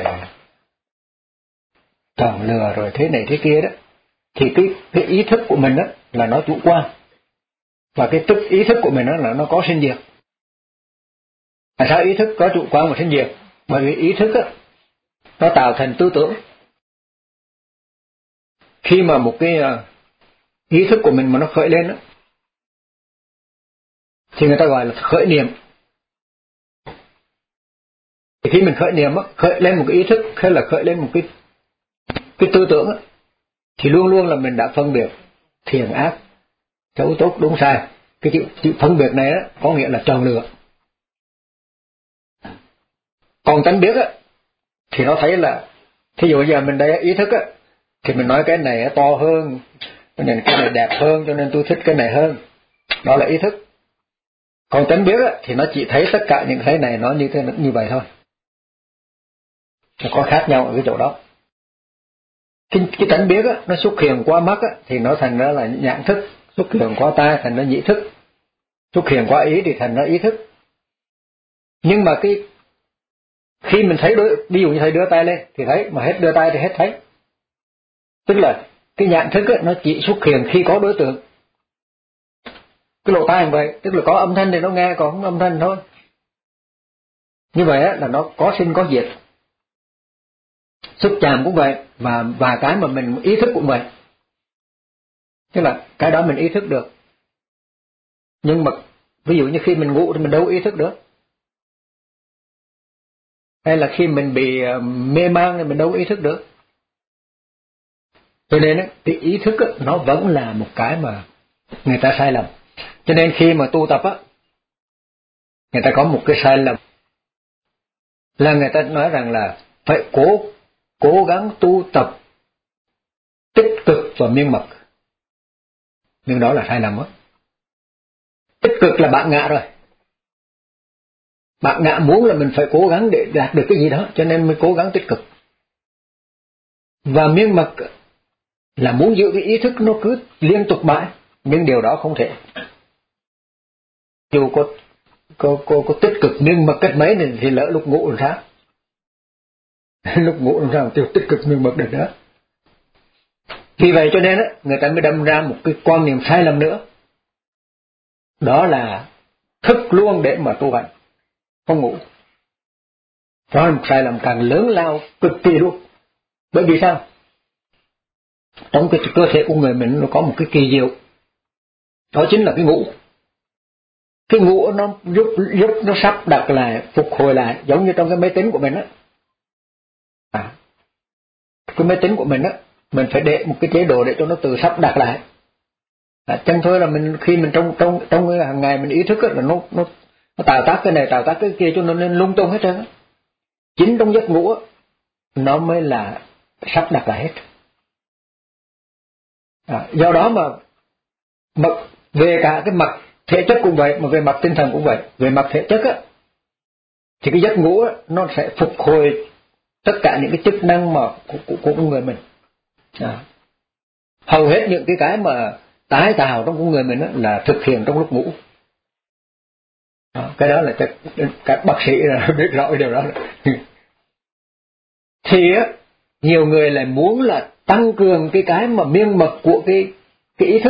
tròn lừa, rồi thế này thế kia đó. Thì cái ý thức của mình là nó chủ quan, và cái ý thức của mình là nó có sinh diệt. Tại sao ý thức có chủ quan và sinh diệt? Bởi vì ý thức nó tạo thành tư tưởng. Khi mà một cái ý thức của mình mà nó khởi lên thì người ta gọi là khởi niệm. Thì khi mình khởi niệm khởi lên một cái ý thức, hay là khởi lên một cái tư tưởng thì luôn luôn là mình đã phân biệt thiện ác, xấu tốt, đúng sai. Cái chữ phân biệt này có nghĩa là tròn lừa. Còn tánh biết thì nó thấy là, thí dụ giờ mình đây ý thức thì mình nói cái này to hơn, cho nên cái này đẹp hơn, cho nên tôi thích cái này hơn. Đó là ý thức. Còn tánh biết thì nó chỉ thấy tất cả những cái này nó như vậy thôi. Nó có khác nhau ở cái chỗ đó. Cái tánh biết nó xuất hiện qua mắt thì nó thành ra là nhãn thức, xuất hiện qua tai thành nó nhĩ thức, xuất hiện qua ý thì thành nó ý thức. Nhưng mà khi mình thấy ví dụ như thầy đưa tay lên thì thấy, mà hết đưa tay thì hết thấy. Tức là cái nhãn thức nó chỉ xuất hiện khi có đối tượng. Cái lỗ tai như vậy, tức là có âm thanh thì nó nghe, còn không âm thanh thôi. Như vậy là nó có sinh có diệt. Xúc chạm cũng vậy, và cái mà mình ý thức cũng vậy. Tức là cái đó mình ý thức được. Nhưng mà ví dụ như khi mình ngủ thì mình đâu ý thức được. Hay là khi mình bị mê man thì mình đâu ý thức được. Cho nên cái ý thức nó vẫn là một cái mà người ta sai lầm. Cho nên khi mà tu tập người ta có một cái sai lầm là người ta nói rằng là phải cố gắng tu tập tích cực và miên mật. Nhưng đó là sai lầm á. Tích cực là bạn ngạ rồi. Bạn ngạ muốn là mình phải cố gắng để đạt được cái gì đó, cho nên mới cố gắng tích cực. Và miên mật là muốn giữ cái ý thức nó cứ liên tục mãi, nhưng điều đó không thể. Dù có tích cực miên mật cách mấy này thì lỡ lúc ngủ làm sao? Lúc ngủ làm sao tiêu tích cực miên mật được nữa. Vì vậy cho nên người ta mới đâm ra một cái quan niệm sai lầm nữa. Đó là thức luôn để mà tu hành, không ngủ. Đó là một sai lầm càng lớn lao cực kỳ luôn. Bởi vì sao? Trong cái cơ thể của người mình nó có một cái kỳ diệu. Đó chính là cái ngủ. Cái ngủ nó giúp nó sắp đặt lại, phục hồi lại, giống như trong cái máy tính của mình cái máy tính của mình mình phải để một cái chế độ để cho nó tự sắp đặt lại. Chẳng thôi là khi mình trong hàng ngày mình ý thức là nó tạo tác cái này, tạo tác cái kia cho nó nên lung tung hết trơn. Chính trong giấc ngủ nó mới là sắp đặt lại hết. Do đó mà về cả cái mặt thể chất cũng vậy, mà về mặt tinh thần cũng vậy. Về mặt thể chất thì cái giấc ngủ nó sẽ phục hồi tất cả những cái chức năng mà của người mình. Hầu hết những cái mà tái tạo trong con người mình là thực hiện trong lúc ngủ. Cái đó là các bác sĩ biết rõ điều đó. Thì nhiều người lại muốn là tăng cường cái mà miên mật của cái ý thức,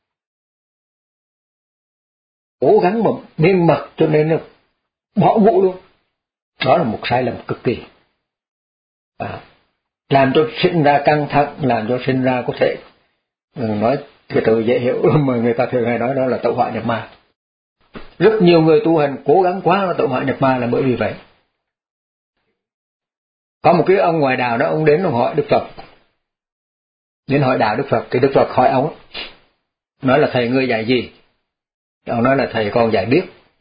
cố gắng mà miên mật cho nên là bỏ ngủ luôn. Đó là một sai lầm cực kỳ, làm cho sinh ra căng thẳng, làm cho sinh ra có thể nói cái từ dễ hiểu mà người ta thường hay nói đó là tẩu hỏa nhập ma. Rất nhiều người tu hành cố gắng quá là tẩu hỏa nhập ma là bởi vì vậy. Có một cái ông ngoài đảo đó, ông đến ông hỏi Đức Phật, đến hỏi đạo Đức Phật, thì Đức Phật hỏi ông nói là thầy ngươi dạy gì? Ông nói là thầy con dạy biết.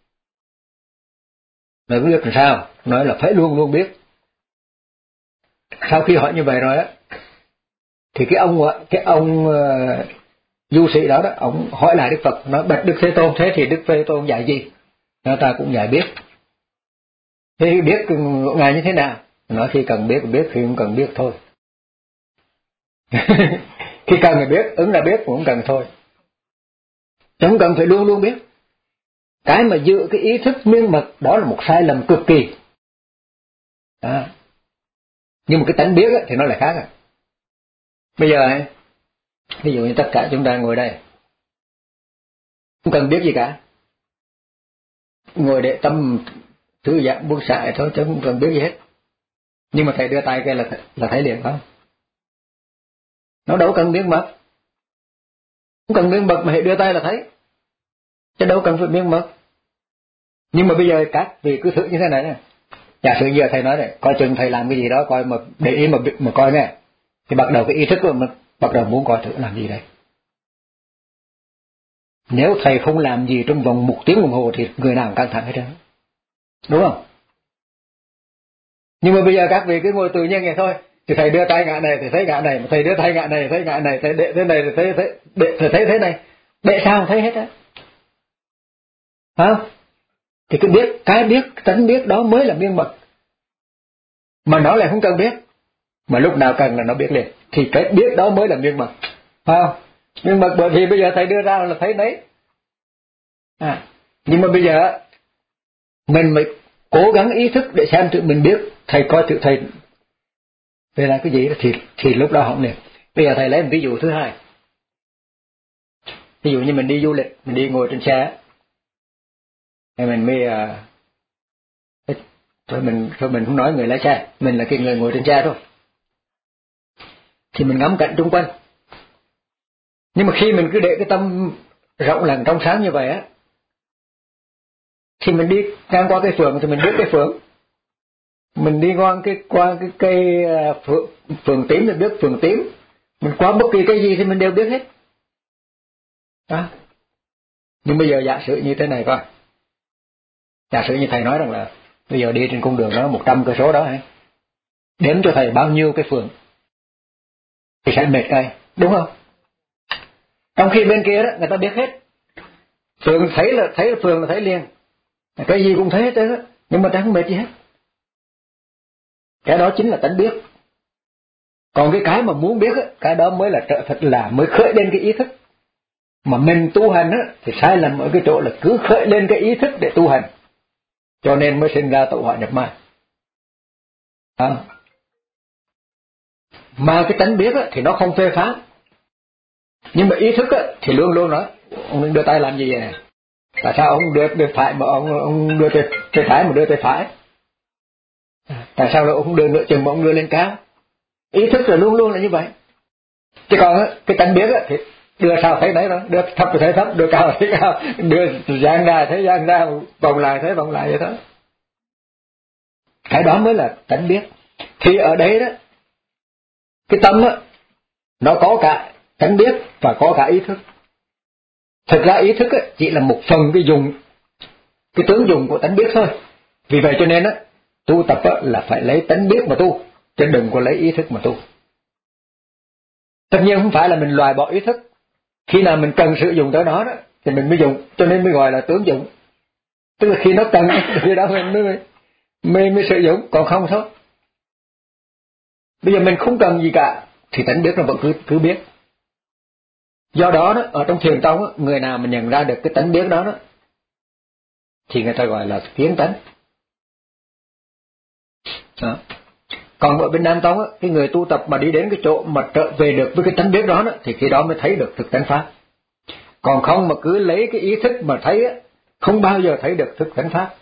Nói biết làm sao? Nói là phải luôn luôn biết. Sau khi hỏi như vậy rồi thì cái ông du sĩ đó ông hỏi lại Đức Phật, nói bạch Đức Thế Tôn, thế thì Đức Thế Tôn dạy gì? Nói ta cũng dạy biết. Thế biết ngài như thế nào? Nói khi cần biết biết, khi không cần biết thôi. Khi cần thì biết, ứng là biết, cũng cần thôi. Không cần phải luôn luôn biết. Cái mà giữ cái ý thức miên mật đó là một sai lầm cực kỳ. Nhưng mà cái tánh biết thì nó lại khác. Bây giờ ví dụ như tất cả chúng ta ngồi đây, không cần biết gì cả, ngồi để tâm thư giãn buông xả thôi, chứ không cần biết gì hết. Nhưng mà thầy đưa tay kia là thấy liền không? Nó đâu cần miên mật. Không cần miên mật mà thầy đưa tay là thấy, chứ đâu cần phải miên mật. Nhưng mà bây giờ các vị cứ thử như thế này nè. Giả sử giờ thầy nói này, coi chừng thầy làm cái gì đó, coi mà để ý mà coi nè, thì bắt đầu cái ý thức của mình bắt đầu muốn coi thử làm gì đây. Nếu thầy không làm gì trong vòng 1 tiếng đồng hồ thì người nào cũng căng thẳng hết trơn, đúng không? Nhưng mà bây giờ các vị cứ ngồi tự nhiên vậy thôi, thì thầy đưa tay ngã này thì thấy ngã này, mà thầy đưa tay ngã này thì thấy ngã này, thầy đệ thế này thì thấy thế này, đệ sao không thấy hết á, hả? Thì cái biết tánh biết đó mới là miên mật, mà nó lại không cần biết, mà lúc nào cần là nó biết liền, thì cái biết đó mới là miên mật, không? Miên mật bởi vì bây giờ thầy đưa ra là thấy đấy, nhưng mà bây giờ mình mới cố gắng ý thức để xem tự mình biết, thầy coi tự thầy đây là cái gì đó, thì lúc đó không liền. Bây giờ thầy lấy một ví dụ thứ hai. Ví dụ như mình đi du lịch, mình đi ngồi trên xe, thì mình mới thôi mình không nói người lái xe, mình là cái người ngồi trên xe thôi, thì mình ngắm cảnh xung quanh. Nhưng mà khi mình cứ để cái tâm rộng lặng trong sáng như vậy thì mình đi ngang qua cái phường thì mình biết cái phường, mình đi qua cái cây phường tím thì biết phường tím, Mình qua bất kỳ cái gì thì mình đều biết hết. Đó. Nhưng bây giờ giả sử như thế này coi. Giả sử như thầy nói rằng là bây giờ đi trên cung đường đó 100 cây số đó ấy, đếm cho thầy bao nhiêu cái phường thì sẽ mệt ngay, đúng không? Trong khi bên kia đó người ta biết hết. Phường thấy là phường là thấy liền. Cái gì cũng thấy hết đó, nhưng mà ta không mệt gì hết. Cái đó chính là tánh biết. Còn cái mà muốn biết á, cái đó mới là trợ thật, là mới khởi lên cái ý thức. Mà mình tu hành á thì sai lầm ở cái chỗ là cứ khởi lên cái ý thức để tu hành, cho nên mới sinh ra tẩu hỏa nhập ma. Mà cái tánh biết á thì nó không phê phán, nhưng mà ý thức á thì luôn luôn nói ông đưa tay làm gì vậy? Tại sao ông đưa phải mà ông đưa tay phải mà đưa tay phải? Tại sao là ông đưa nửa chừng mà ông đưa lên cao? Ý thức là luôn luôn là như vậy. Chứ còn á, cái tánh biết á thì đưa sao thấy đấy đó, đưa thấp thì thấy thấp, đưa cao thì thấy cao, đưa giang ra thấy giang ra, vòng lại thấy vòng lại vậy đó. Cái đó mới là tánh biết. Thì ở đây đó, cái tâm á nó có cả tánh biết và có cả ý thức. Thực ra ý thức á chỉ là một phần cái tướng dùng của tánh biết thôi. Vì vậy cho nên á, tu tập á là phải lấy tánh biết mà tu, chứ đừng có lấy ý thức mà tu. Tất nhiên không phải là mình loại bỏ ý thức. Khi nào mình cần sử dụng tới nó đó thì mình mới dùng, cho nên mới gọi là tướng dụng. Tức là khi nó cần thì đó mình mới sử dụng, còn không thôi. Bây giờ mình không cần gì cả thì tánh biết nó vẫn cứ biết. Do đó đó, ở trong thiền tông người nào mà nhận ra được cái tánh biết đó thì người ta gọi là kiến tánh. Đó. Còn ở bên Nam tông cái người tu tập mà đi đến cái chỗ mà trở về được với cái tánh biết đó thì khi đó mới thấy được thực tánh pháp. Còn không mà cứ lấy cái ý thức mà thấy không bao giờ thấy được thực tánh pháp.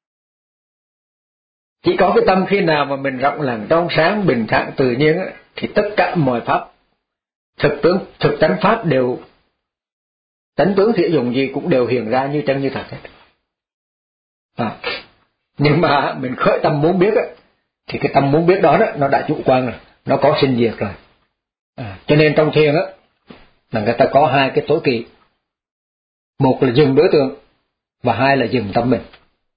Chỉ có cái tâm khi nào mà mình rộng lặng trong sáng bình thản tự nhiên thì tất cả mọi pháp thực tánh pháp đều, tánh tướng sử dụng gì cũng đều hiện ra như chân như thật hết. Nhưng mà mình khởi tâm muốn biết thì cái tâm muốn biết đó nó đã chủ quan rồi, nó có sinh diệt rồi. Cho nên trong thiền là người ta có hai cái tối kỵ. Một là dừng đối tượng và hai là dừng tâm mình.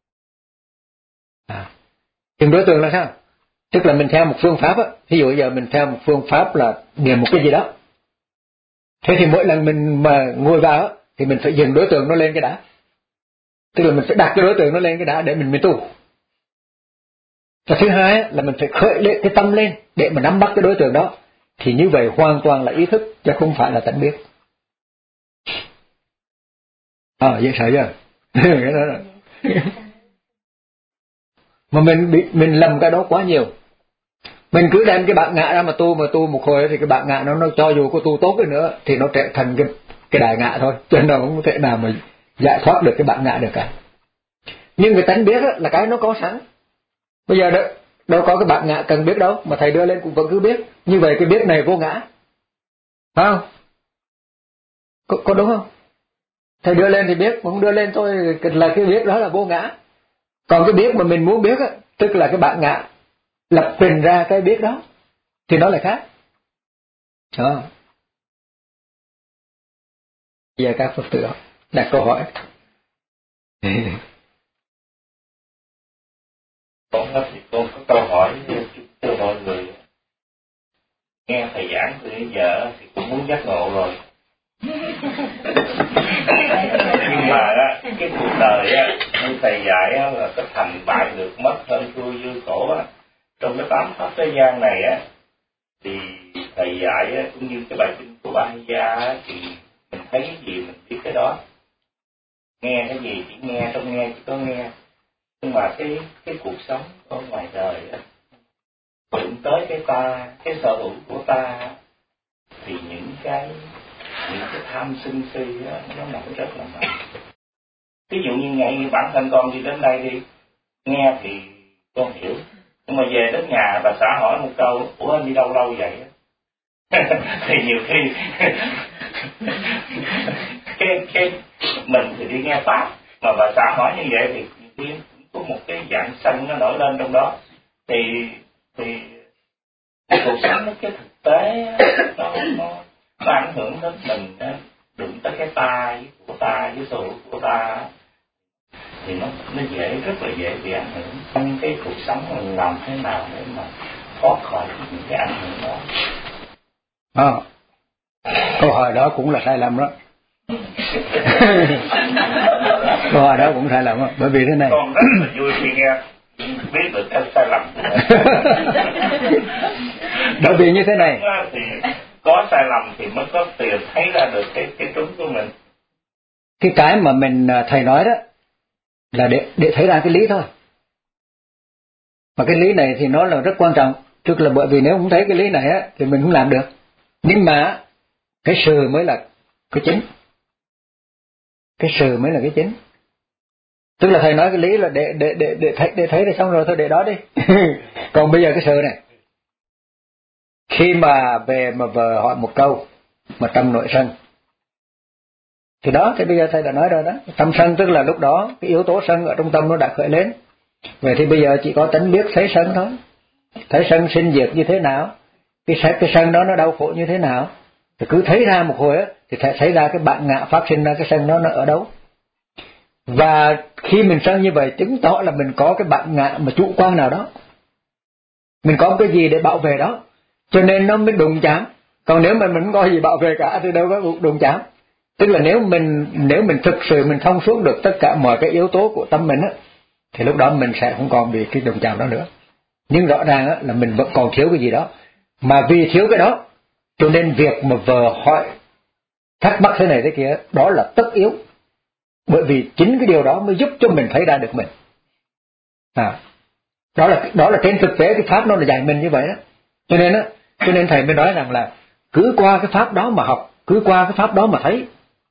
Dừng đối tượng là sao? Tức là mình theo một phương pháp ví dụ giờ mình theo một phương pháp là niệm một cái gì đó. Thế thì mỗi lần mình mà ngồi vào thì mình phải dừng đối tượng nó lên cái đã. Tức là mình phải đặt cái đối tượng nó lên cái đã để mình mới tu. Và thứ hai là mình phải khởi lên cái tâm lên để mà nắm bắt cái đối tượng đó. Thì như vậy hoàn toàn là ý thức chứ không phải là tánh biết. Dễ sợ chưa? Cái đó là mà mình lầm cái đó quá nhiều. Mình cứ đem cái bạn ngạ ra mà tu một hồi thì cái bạn ngạ nó cho dù có tu tốt đi nữa thì nó trở thành cái đại ngạ thôi, cho nên nó không thể nào mà giải thoát được cái bạn ngạ được cả. Nhưng người tánh biết là cái nó có sẵn. Bây giờ đâu có cái bạn ngạ cần biết đâu, mà thầy đưa lên cũng vẫn cứ biết. Như vậy cái biết này vô ngã, phải không? Có đúng không? Thầy đưa lên thì biết, mà không đưa lên thôi là cái biết đó là vô ngã. Còn cái biết mà mình muốn biết tức là cái bạn ngạ lập trình ra cái biết đó thì nó lại khác. Bây giờ các Phật tử đặt câu hỏi. Con thì con có câu hỏi cho mọi người. Nghe thầy giảng từ bây giờ thì cũng muốn giác ngộ rồi. Nhưng mà cái cuộc đời như thầy dạy là cái thành bại được mất hơn thua vui khổ trong cái tám pháp thế gian này thì thầy dạy cũng như cái bài kinh của Ba Hy Gia thì mình thấy cái gì mình biết cái đó, nghe cái gì chỉ nghe, trong nghe chỉ có nghe. Nhưng mà cái cuộc sống ở ngoài đời đụng tới cái sở hữu của ta thì những cái tham sân si nó nổi rất là mạnh. Ví dụ như ngay bản thân con đi đến đây đi, nghe thì con hiểu, nhưng mà về đến nhà bà xã hỏi một câu, ủa anh đi đâu lâu vậy? Thì nhiều khi cái mình thì đi nghe pháp, mà bà xã hỏi như vậy thì nhiều khi có một cái dạng sân nó nổi lên trong đó, thì cuộc sống cái thực tế nó ảnh hưởng đến mình, đụng tới cái ta với của ta với sự của ta thì nó rất là dễ bị ảnh hưởng. Trong cái cuộc sống mình làm thế nào để mà thoát khỏi những cái ảnh hưởng đó? Câu hỏi đó cũng là sai lầm đó. Câu hỏi đó cũng sai lầm đó. Bởi vì thế này, con rất là vui khi nghe biết được cái sai lầm. bởi vì như thế này, thì có sai lầm thì mới có tiền thấy ra được cái trúng của mình. Cái mà mình thầy nói đó là để thấy ra cái lý thôi. Mà cái lý này thì nó là rất quan trọng, tức là bởi vì nếu không thấy cái lý này á thì mình không làm được. Nhưng mà cái sự mới là cái chính. Cái sự mới là cái chính. Tức là thầy nói cái lý là để thấy rồi xong rồi thôi để đó đi. Còn bây giờ cái sự này, khi mà về mà vợ hỏi một câu mà tâm nội sân, thì đó thì bây giờ thầy đã nói rồi đó, tâm sân tức là lúc đó cái yếu tố sân ở trong tâm nó đã khởi lên. Vậy thì bây giờ chỉ có tánh biết thấy sân thôi, thấy sân sinh diệt như thế nào, cái sân đó nó đau khổ như thế nào, thì cứ thấy ra một hồi á thì thấy ra cái bản ngã phát sinh ra cái sân đó nó ở đâu. Và khi mình sân như vậy chứng tỏ là mình có cái bản ngã mà chủ quan nào đó, mình có cái gì để bảo vệ đó, cho nên nó mới đụng chạm. Còn nếu mà mình không có gì bảo vệ cả thì đâu có đụng chạm. Tức là nếu mình thực sự mình thông suốt được tất cả mọi cái yếu tố của tâm mình á, thì lúc đó mình sẽ không còn bị cái đụng chạm đó nữa. Nhưng rõ ràng á là mình vẫn còn thiếu cái gì đó, mà vì thiếu cái đó cho nên việc mà vợ hỏi thắc mắc thế này thế kia đó là tất yếu. Bởi vì chính cái điều đó mới giúp cho mình thấy ra được mình. Đó là trên thực tế cái pháp nó là dạy mình như vậy đó. Cho nên thầy mới nói rằng là cứ qua cái pháp đó mà học, cứ qua cái pháp đó mà thấy.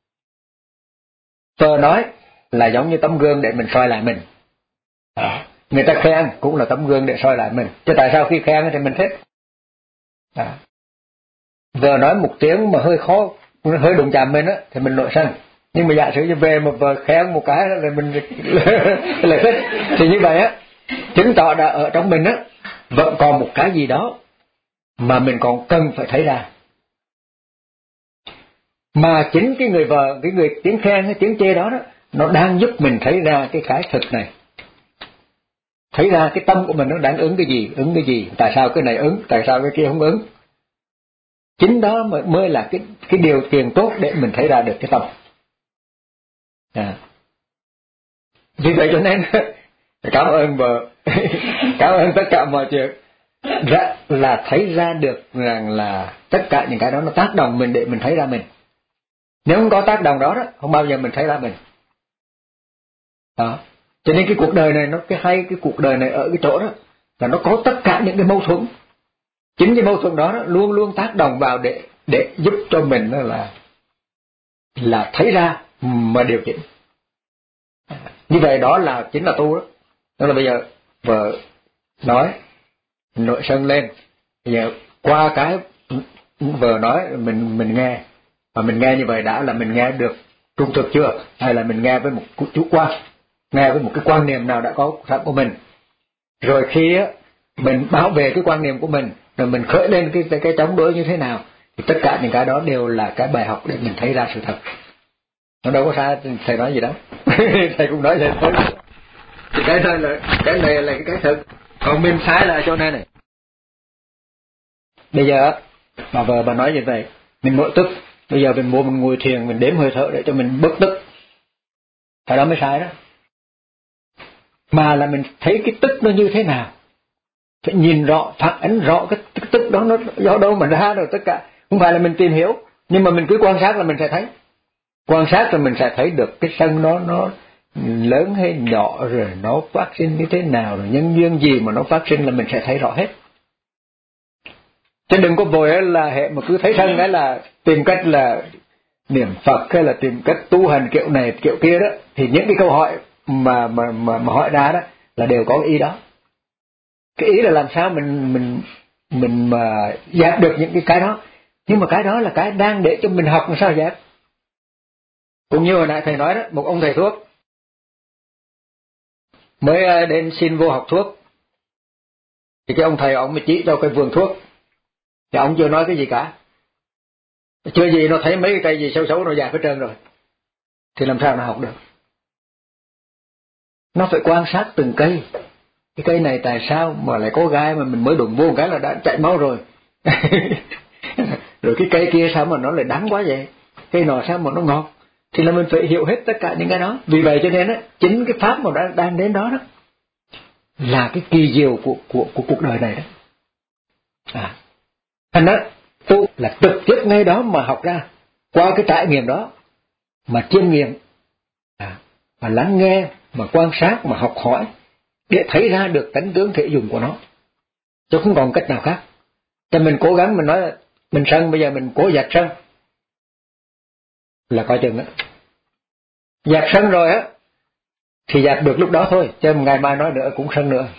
Tôi nói là giống như tấm gương để mình soi lại mình. Người ta khen cũng là tấm gương để soi lại mình. Chứ tại sao khi khen thì mình thích? Vợ nói một tiếng mà hơi khó, hơi đụng chạm mình á thì mình nổi sân. Nhưng mà giả sử như về mà vợ khen một cái là mình lại thích. Thì như vậy á, chứng tỏ đã ở trong mình á vẫn còn một cái gì đó mà mình còn cần phải thấy ra. Mà chính cái người vợ, cái người tiếng khen hay tiếng chê đó nó đang giúp mình thấy ra cái thực này. Thấy ra cái tâm của mình nó đang ứng cái gì, tại sao cái này ứng, tại sao cái kia không ứng. Chính đó mới là cái điều kiện tốt để mình thấy ra được cái tâm. Vì vậy cho nên cảm ơn vợ, cảm ơn tất cả mọi chuyện, là thấy ra được rằng là tất cả những cái đó nó tác động mình để mình thấy ra mình. Nếu không có tác động đó không bao giờ mình thấy ra mình. Cho nên cái cuộc đời này cái cuộc đời này ở cái chỗ đó là nó có tất cả những cái mâu thuẫn. Chính cái mâu thuẫn đó luôn luôn tác động vào để giúp cho mình là thấy ra mà điều chỉnh. Như vậy đó là chính là tu đó. Đó là bây giờ vợ nói nội sân lên, bây giờ qua cái vợ nói mình nghe, và mình nghe như vậy đã là mình nghe được trung thực chưa, hay là mình nghe với một chủ quan, nghe với một cái quan niệm nào đã có sẵn của mình. Rồi khi mình bảo vệ cái quan niệm của mình, rồi mình khởi lên cái chống đối như thế nào, thì tất cả những cái đó đều là cái bài học để mình thấy ra sự thật. Nó đâu có sai, thầy nói gì đâu. Thầy cũng nói vậy thôi. Thì cái này là cái thực. Còn mình sai là chỗ này. Bây giờ bà vợ bà nói như vậy, mình nội tức. Bây giờ mình ngồi thiền, mình đếm hơi thở để cho mình bớt tức. Cái đó mới sai đó. Mà là mình thấy cái tức nó như thế nào, phải nhìn rõ, phản ánh rõ cái tức đó nó do đâu mà ra rồi tất cả. Không phải là mình tìm hiểu, nhưng mà mình cứ quan sát là mình sẽ thấy. Quan sát rồi mình sẽ thấy được cái sân nó lớn hay nhỏ, rồi nó phát sinh như thế nào, rồi nhân duyên gì mà nó phát sinh là mình sẽ thấy rõ hết. Chứ đừng có vội là hệ mà cứ thấy sân cái là tìm cách là niệm Phật hay là tìm cách tu hành kiểu này kiểu kia đó, thì những cái câu hỏi mà hỏi ra đó là đều có ý đó. Cái ý là làm sao mình mà dẹp được những cái đó. Nhưng mà cái đó là cái đang để cho mình học làm sao dẹp. Cũng như hồi nãy thầy nói đó, một ông thầy thuốc mới đến xin vô học thuốc, thì cái ông thầy ông mới chỉ cho cái vườn thuốc, Thì ông chưa nói cái gì cả. Chưa gì nó thấy mấy cái cây gì xấu xấu nó dẹp hết trơn rồi. Thì làm sao nó học được? Nó phải quan sát từng cây. Cái cây này tại sao mà lại có gai mà mình mới đụng vô một cái là đã chạy máu rồi. Rồi cái cây kia sao mà nó lại đắng quá vậy? Cây nọ sao mà nó ngọt? Thì là mình phải hiểu hết tất cả những cái đó. Vì vậy cho nên á, chính cái pháp mà đang đến đó đó là cái kỳ diệu của cuộc đời này đó. Thành đó tu là trực tiếp ngay đó mà học ra, qua cái trải nghiệm đó mà chiêm nghiệm, mà lắng nghe, mà quan sát, mà học hỏi để thấy ra được tánh tướng thể dùng của nó, chứ không còn cách nào khác. Cho mình cố gắng mình nói là mình sân, bây giờ mình cố dẹp sân là coi chừng đó. Dẹp sân rồi á thì dẹp được lúc đó thôi, chứ ngày mai nói nữa cũng sân nữa.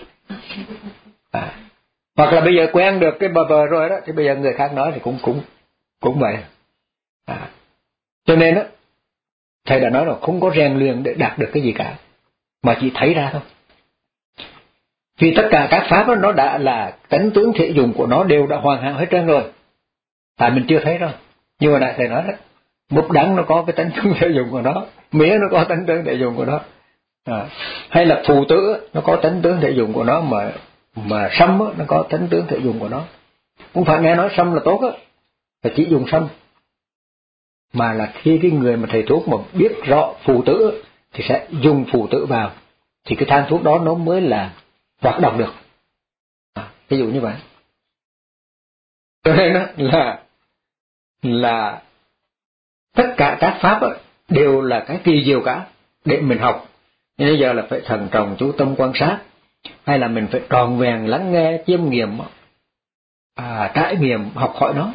Hoặc là bây giờ quen được cái bờ rồi đó thì bây giờ người khác nói thì cũng vậy. Cho nên á, thầy đã nói là không có rèn luyện để đạt được cái gì cả, mà chỉ thấy ra thôi. Vì tất cả các pháp đó, nó đã là tánh tướng thể dùng của nó đều đã hoàn hảo hết trơn rồi, tại mình chưa thấy đâu. Nhưng mà đại thầy nói đó, mục đắng nó có cái tánh tướng thể dùng của nó, mía nó có tánh tướng thể dùng của nó, hay là phù tử nó có tánh tướng thể dùng của nó, mà sâm nó có tánh tướng thể dùng của nó. Không phải nghe nói sâm là tốt á, là chỉ dùng sâm, mà là khi cái người mà thầy thuốc mà biết rõ phù tử thì sẽ dùng phù tử vào, thì cái thang thuốc đó nó mới là hoạt động được. Ví dụ như vậy. Cho nên là tất cả các pháp đều là cái kỳ diệu cả để mình học. Nhưng bây giờ là phải thận trọng chú tâm quan sát, hay là mình phải tròn vẹn lắng nghe, chiêm nghiệm, trải nghiệm, học hỏi nó.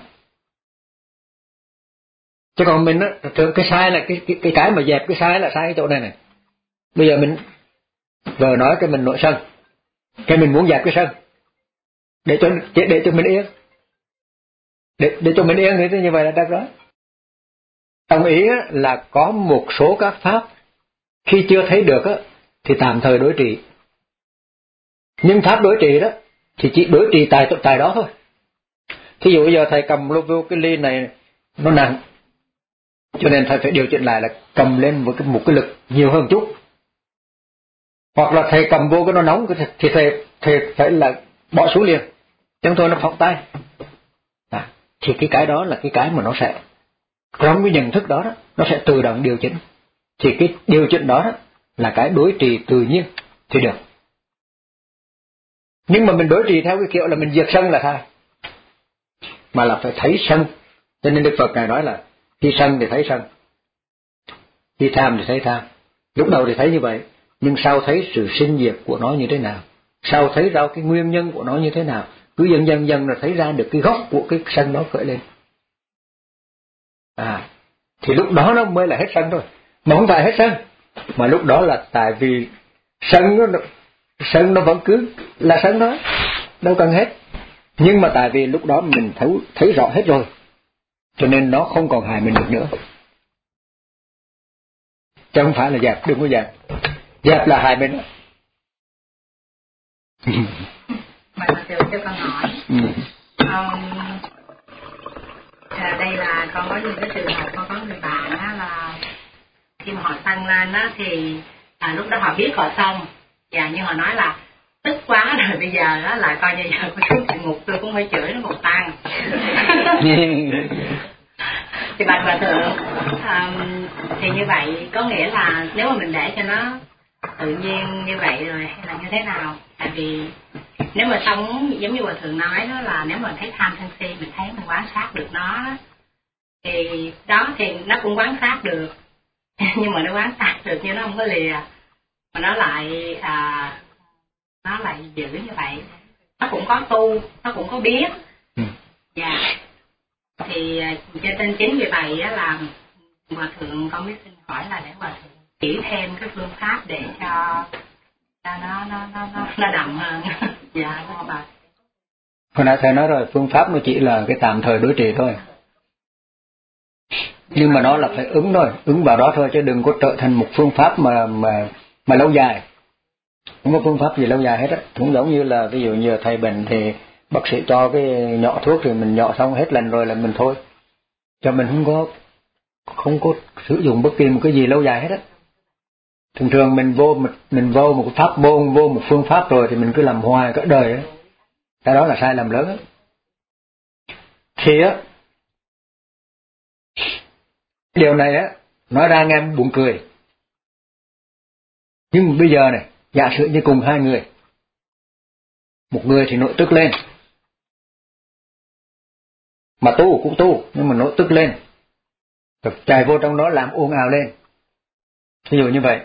Chứ còn mình á, thường cái sai là cái mà dẹp cái sai là sai cái chỗ này này. Bây giờ mình vừa nói cái mình nội sân, cái mình muốn dẹp cái sân để cho mình yên, để cho mình yên thì như vậy là được rồi. Đồng ý là có một số các pháp khi chưa thấy được thì tạm thời đối trị, nhưng pháp đối trị đó thì chỉ đối trị tại đó thôi. Thí dụ bây giờ thầy cầm vô cái ly này nó nặng, cho nên thầy phải điều chỉnh lại là cầm lên một cái lực nhiều hơn chút. Hoặc là thầy cầm vô cái nó nóng thì thầy phải là bỏ xuống liền, chứ không thôi nó phóng tay. Thì cái đó là cái mà nó sẽ trong cái nhận thức đó, nó sẽ tự động điều chỉnh. Thì cái điều chỉnh đó là cái đối trì tự nhiên thì được. Nhưng mà mình đối trì theo cái kiểu là mình diệt sân là sai, mà là phải thấy sân. Cho nên Đức Phật Ngài nói là khi sân thì thấy sân, khi tham thì thấy tham. Lúc đầu thì thấy như vậy, nhưng sau thấy sự sinh diệt của nó như thế nào, sau thấy ra cái nguyên nhân của nó như thế nào, cứ dần là thấy ra được cái gốc của cái sân đó khởi lên. Thì lúc đó nó mới là hết sân thôi, mà không phải hết sân, mà lúc đó là tại vì sân nó vẫn cứ là sân đó, đâu cần hết. Nhưng mà tại vì lúc đó mình thấy rõ hết rồi, cho nên nó không còn hại mình được nữa. Chứ không phải là dẹp, đừng có dẹp. Dẹp là hại mình. Mà cho con hỏi. Đây là con có những cái trường hợp con có người bạn đó là khi mà họ tăng lên đó thì lúc đó họ biết họ xong, và như họ nói là tức quá rồi, bây giờ đó là coi như giờ có xuống địa ngục tôi cũng phải chửi nó một tăng. Thì bạch hòa thượng, thì như vậy có nghĩa là nếu mà mình để cho nó tự nhiên như vậy rồi hay là như thế nào? Tại vì nếu mà sống giống như hòa thượng nói đó, là nếu mà thấy tham sân si mình thấy mình quan sát được nó thì đó thì nó cũng quan sát được, nhưng mà nó quan sát được nhưng nó không có lìa, mà nó lại giữ như vậy. Nó cũng có tu, nó cũng có biết. Dạ. Thì cho nên chính vì vậy á là hòa thượng con biết xin hỏi là để hòa thượng chỉ thêm cái phương pháp để cho nó đậm hơn. Dạ con bà. Hồi nãy thầy nói rồi, phương pháp nó chỉ là cái tạm thời đối trị thôi, nhưng mà nó là phải ứng thôi, ứng vào đó thôi, chứ đừng có trở thành một phương pháp mà lâu dài. Không có phương pháp gì lâu dài hết á. Cũng giống như là ví dụ như thầy bệnh thì bác sĩ cho cái nhỏ thuốc thì mình nhỏ xong hết lần rồi là mình thôi, cho mình không có sử dụng bất kỳ một cái gì lâu dài hết á. Thường thường mình vô một pháp môn, vô một phương pháp rồi thì mình cứ làm hoài cả đời á, cái đó là sai lầm lớn á. Thì á, điều này á nói ra nghe buồn cười, nhưng bây giờ này, giả sử như cùng hai người, một người thì nội tức lên, mà tu cũng tu nhưng mà nội tức lên, rồi chạy vô trong đó làm ồn ào lên, ví dụ như vậy.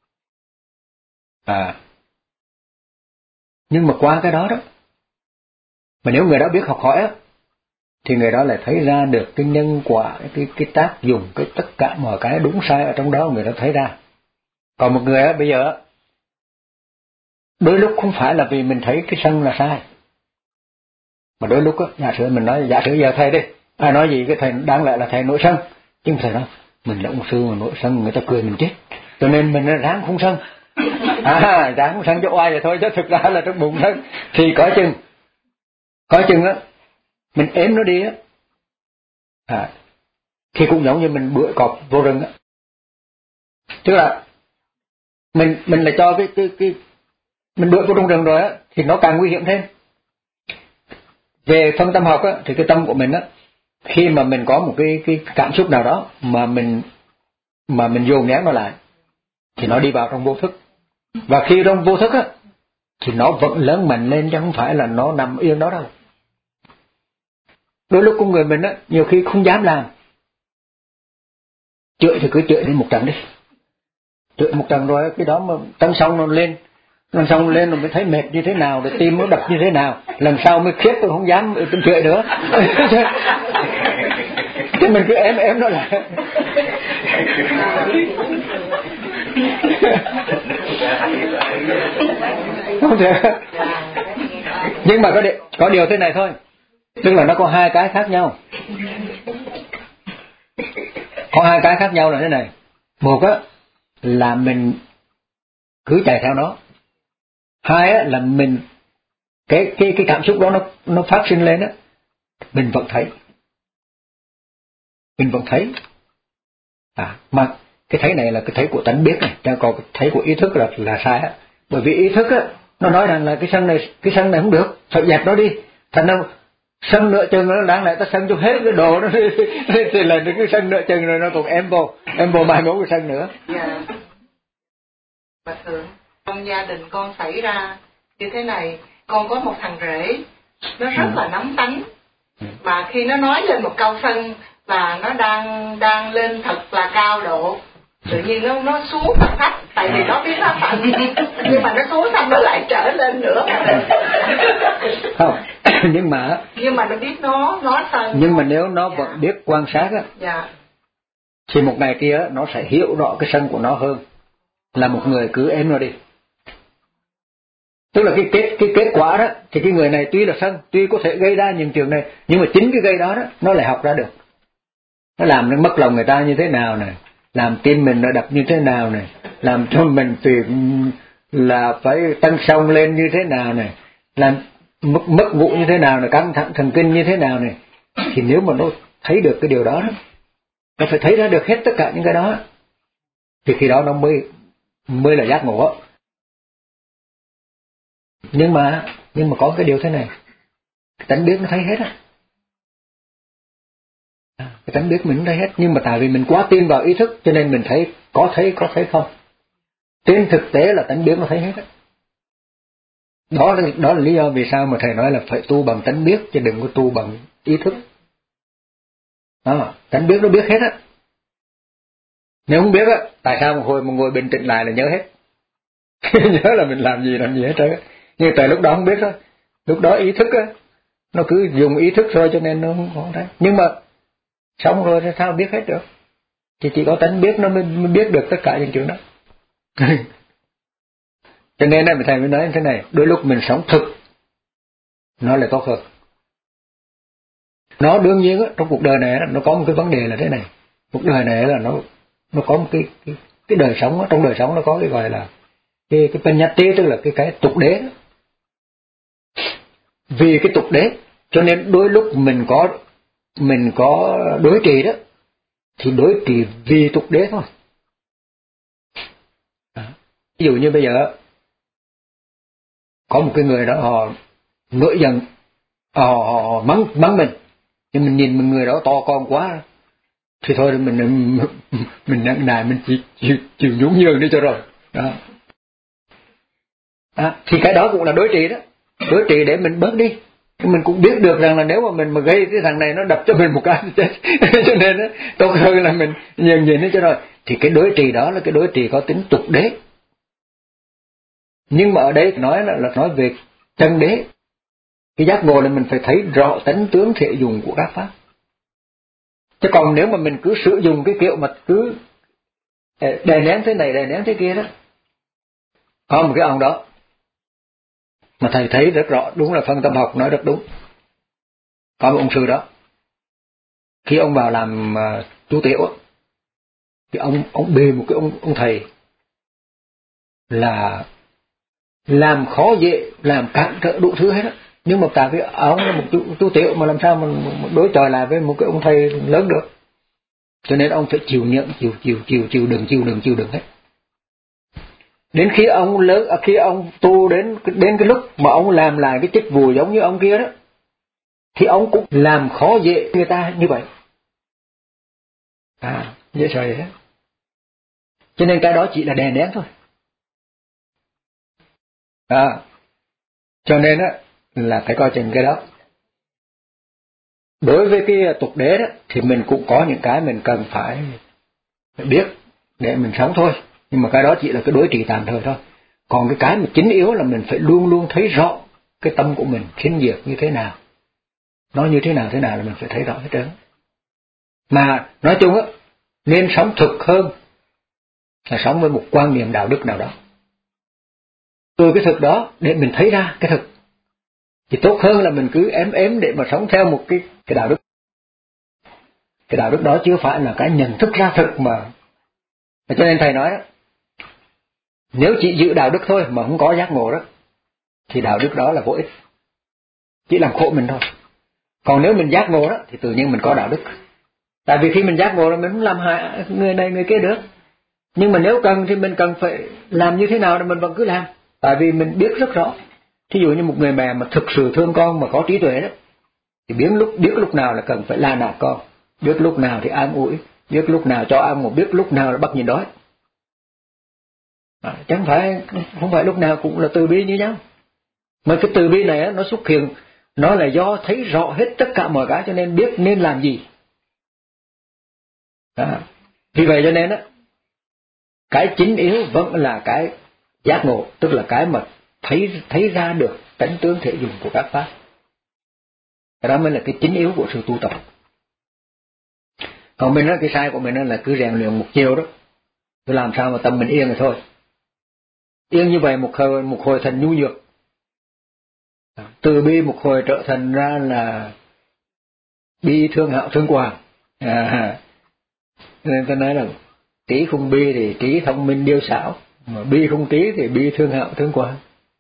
Nhưng mà qua cái đó mà nếu người đó biết học hỏi á, thì người đó lại thấy ra được cái nhân quả, cái tác dụng, cái tất cả mọi cái đúng sai ở trong đó người đó thấy ra. Còn một người á bây giờ đôi lúc không phải là vì mình thấy cái sân là sai, mà đôi lúc á, giả sử mình nói, giả sử giờ thầy đi, ai nói gì cái thầy đáng lẽ là thầy nổi sân, nhưng thầy nói mình là ông sư mà nổi sân người ta cười mình chết, cho nên mình ráng không sân. Ráng không sân cho oai vậy thôi, chứ thực ra là trong bụng sân. Thì có chừng á mình ém nó đi á, thì cũng giống như mình bưởi cọp vô rừng á, tức là mình là cho cái mình bưởi vô trong rừng rồi á thì nó càng nguy hiểm thêm. Về phân tâm học á, thì cái tâm của mình á, khi mà mình có một cái cảm xúc nào đó mà mình dồn nén nó lại thì nó đi vào trong vô thức, và khi trong vô thức á thì nó vẫn lớn mạnh lên chứ không phải là nó nằm yên đó đâu. Đôi lúc con người mình á nhiều khi không dám làm, chửi thì cứ chửi lên một trận đi, chửi một trận rồi cái đó mà tấn xong nó lên rồi mới thấy mệt như thế nào, rồi tim nó đập như thế nào, lần sau mới khiếp tôi không dám tôi chửi nữa. Chứ mình cứ ém nó lại. Không thể. Nhưng mà có điều thế này thôi, tức là nó có hai cái khác nhau. Có hai cái khác nhau là thế này. Một á là mình cứ chạy theo nó. Hai á là mình cái cảm xúc đó nó phát sinh lên á, mình vẫn thấy. Mà cái thấy này là cái thấy của tánh biết này, còn cái thấy của ý thức là sai á. Bởi vì ý thức á nó nói rằng là cái sân này không được, phải dẹp nó đi. Thành ra sân nửa chừng nó đáng lẽ ta sân cho hết cái đồ nó thì là cái sân nửa chừng rồi nó còn em vô mai mốt cái sân nữa. Dạ. Bà Thượng, trong gia đình con xảy ra như thế này, con có một thằng rể nó rất là nóng tánh, mà khi nó nói lên một câu sân là nó đang lên thật là cao độ, tự nhiên nó xuống thật thấp, tại vì nó biết nó phận, nhưng mà nó xuống xong nó lại trở lên nữa. Không, nhưng mà nó biết nó sân. Nhưng mà nếu nó vẫn biết quan sát á, dạ, thì một ngày kia nó sẽ hiểu rõ cái sân của nó hơn là một người cứ ém nó đi. Tức là cái kết quả đó thì cái người này tuy là sân, tuy có thể gây ra những chuyện này, nhưng mà chính cái gây đó nó lại học ra được. Nó làm nó mất lòng người ta như thế nào này, làm tim mình nó đập như thế nào này, làm cho mình tùy là phải tăng sông lên như thế nào này, làm mất ngủ như thế nào này, căng thẳng thần kinh như thế nào này. Thì nếu mà nó thấy được cái điều đó, nó phải thấy ra được hết tất cả những cái đó, thì khi đó nó mới là giác ngộ. Nhưng mà có cái điều thế này, cái tánh biết nó thấy hết á. Cái tánh biết mình thấy hết, nhưng mà tại vì mình quá tin vào ý thức cho nên mình có thấy không. Trên thực tế là tánh biết nó thấy hết á. Đó là lý do vì sao mà thầy nói là phải tu bằng tánh biết chứ đừng có tu bằng ý thức. Tánh biết nó biết hết á. Nếu không biết á, tại sao một hồi mà ngồi bình tĩnh lại là nhớ hết. Nhớ là mình làm gì hết trơn. Nhưng tại lúc đó không biết thôi. Lúc đó ý thức á, nó cứ dùng ý thức thôi cho nên nó không thấy. Nhưng mà xong rồi thì sao biết hết được. Thì chỉ có tánh biết nó mới biết được tất cả những chuyện đó. Cho nên là thầy mới nói như thế này, đôi lúc mình sống thực nó lại tốt hơn. Nó đương nhiên á, trong cuộc đời này nó có một cái vấn đề là thế này. Cuộc đời này là nó có một cái đời sống á, trong đời sống nó có cái gọi là cái penyati, tức là cái tục đế đó. vì cái tục đế, cho nên đôi lúc mình có đối trị đó, thì đối trị vì tục đế thôi. Ví dụ như bây giờ có một cái người đó họ nổi giận, họ mắng mình, nhưng mình nhìn người đó to con quá thì thôi mình nặng nài, mình chịu nhún nhường đi cho rồi. Thì cái đó cũng là đối trị đó, đối trị để mình bớt đi. Mình cũng biết được rằng là nếu mà mình mà gây cái thằng này nó đập cho mình một cái chết cho nên đó, tốt hơn là mình nhường nhịn cho rồi. Thì cái đối trị đó là cái đối trị có tính tục đế. Nhưng mà ở đây nói là nói về chân đế. Cái giác ngộ là mình phải thấy rõ tánh tướng thể dùng của các pháp. Chứ còn nếu mà mình cứ sử dụng cái kiểu mà cứ đè nén thế này đè nén thế kia đó. Có một cái ông đó mà thầy thấy rất rõ, đúng là phân tâm học nói rất đúng. Có một ông sư đó, khi ông vào làm chú tiểu thì ông bê một cái ông thầy là làm khó dễ, làm cản trở đủ thứ hết đó. Nhưng mà tại vì ông là một chú tiểu mà làm sao mình đối chọi lại với một cái ông thầy lớn được. Cho nên ông phải chịu nhận, chịu đựng hết. Đến khi ông lớn, khi ông tu đến cái lúc mà ông làm lại cái chức vụ giống như ông kia đó, thì ông cũng làm khó dễ người ta như vậy. Dễ sợ hết. Cho nên cái đó chỉ là đè nén thôi. Cho nên á là phải coi chừng cái đó. Đối với cái tục đế đó thì mình cũng có những cái mình cần phải biết để mình sống thôi. Nhưng mà cái đó chỉ là cái đối trị tạm thời thôi. Còn cái mà chính yếu là mình phải luôn luôn thấy rõ cái tâm của mình khiên diệt như thế nào. Nó như thế nào là mình phải thấy rõ hết trơn. Mà nói chung á, nên sống thực hơn là sống với một quan niệm đạo đức nào đó. Từ cái thực đó để mình thấy ra cái thực. Thì tốt hơn là mình cứ ém để mà sống theo một cái đạo đức. Cái đạo đức đó chưa phải là cái nhận thức ra thực mà. Cho nên thầy nói đó, nếu chỉ giữ đạo đức thôi mà không có giác ngộ đó, thì đạo đức đó là vô ích. Chỉ làm khổ mình thôi. Còn nếu mình giác ngộ đó, thì tự nhiên mình có đạo đức. Tại vì khi mình giác ngộ là mình không làm hại người này người kia được. Nhưng mà nếu cần thì mình cần phải làm như thế nào thì mình vẫn cứ làm. Tại vì mình biết rất rõ. Thí dụ như một người mẹ mà thực sự thương con mà có trí tuệ đó, thì biết lúc nào là cần phải la nạt con, biết lúc nào thì an ủi, biết lúc nào cho ăn, một biết lúc nào là bắt nhịn đói. Chẳng phải không phải lúc nào cũng là từ bi như nhau. Mà cái từ bi này nó xuất hiện, nó là do thấy rõ hết tất cả mọi cái cho nên biết nên làm gì. Vì vậy cho nên cái chính yếu vẫn là cái giác ngộ, tức là cái mà thấy ra được tánh tướng thể dùng của các pháp. Cái đó mới là cái chính yếu của sự tu tập. Còn mình cái sai của mình là cứ rèn luyện một chiều đó, cứ làm sao mà tâm mình yên rồi thôi. Yên như vậy một hồi thành nhu nhược, từ bi một hồi trở thành ra là bi thương hạo thương quàng. Nên tôi nói là trí không bi thì trí thông minh điêu xảo, mà bi không trí thì bi thương hạo thương quàng.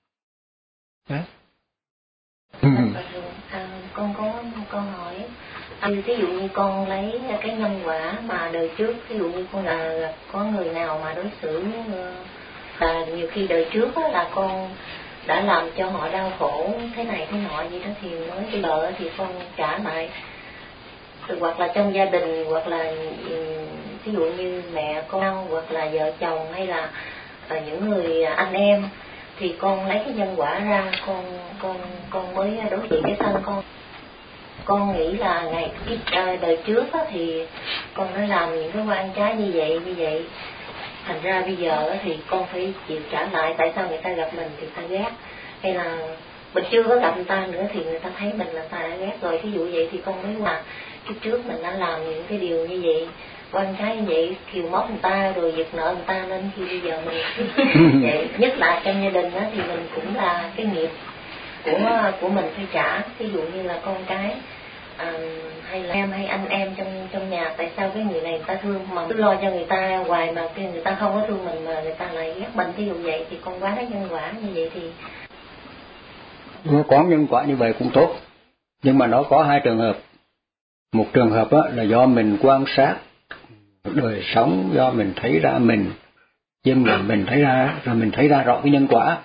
Con có một câu hỏi. Ví dụ như con lấy cái nhân quả mà đời trước, ví dụ như con là có người nào mà đối xử và nhiều khi đời trước là con đã làm cho họ đau khổ thế này thế nọ gì đó, thì mới bây giờ thì con trả lại. Hoặc là trong gia đình, hoặc là ví dụ như mẹ con, hoặc là vợ chồng, hay là những người anh em, thì con lấy cái nhân quả ra, con mới đối diện cái thân con. Con nghĩ là đời trước thì con đã làm những cái oan trái như vậy, thành ra bây giờ thì con phải chịu trả lại. Tại sao người ta gặp mình thì ta ghét, hay là mình chưa có gặp người ta nữa thì người ta thấy mình là ta đã ghét rồi, ví dụ vậy. Thì con mới là cái trước mình đã làm những cái điều như vậy, oan trái như vậy, kiều móc người ta rồi giật nợ người ta, nên khi bây giờ mình vậy, nhất là trong gia đình thì mình cũng là cái nghiệp của mình phải trả. Ví dụ như là con cái hay là em hay anh em trong nhà, tại sao cái người này người ta thương mà cứ lo cho người ta hoài mà cái người ta không có thương mình mà người ta lại ghét mình, ví dụ vậy. Thì con quá cái nhân quả như vậy thì có nhân quả như vậy cũng tốt, nhưng mà nó có hai trường hợp. Một trường hợp là do mình quan sát đời sống, do mình thấy ra mình, nhưng mà mình thấy ra rồi mình thấy ra rõ cái nhân quả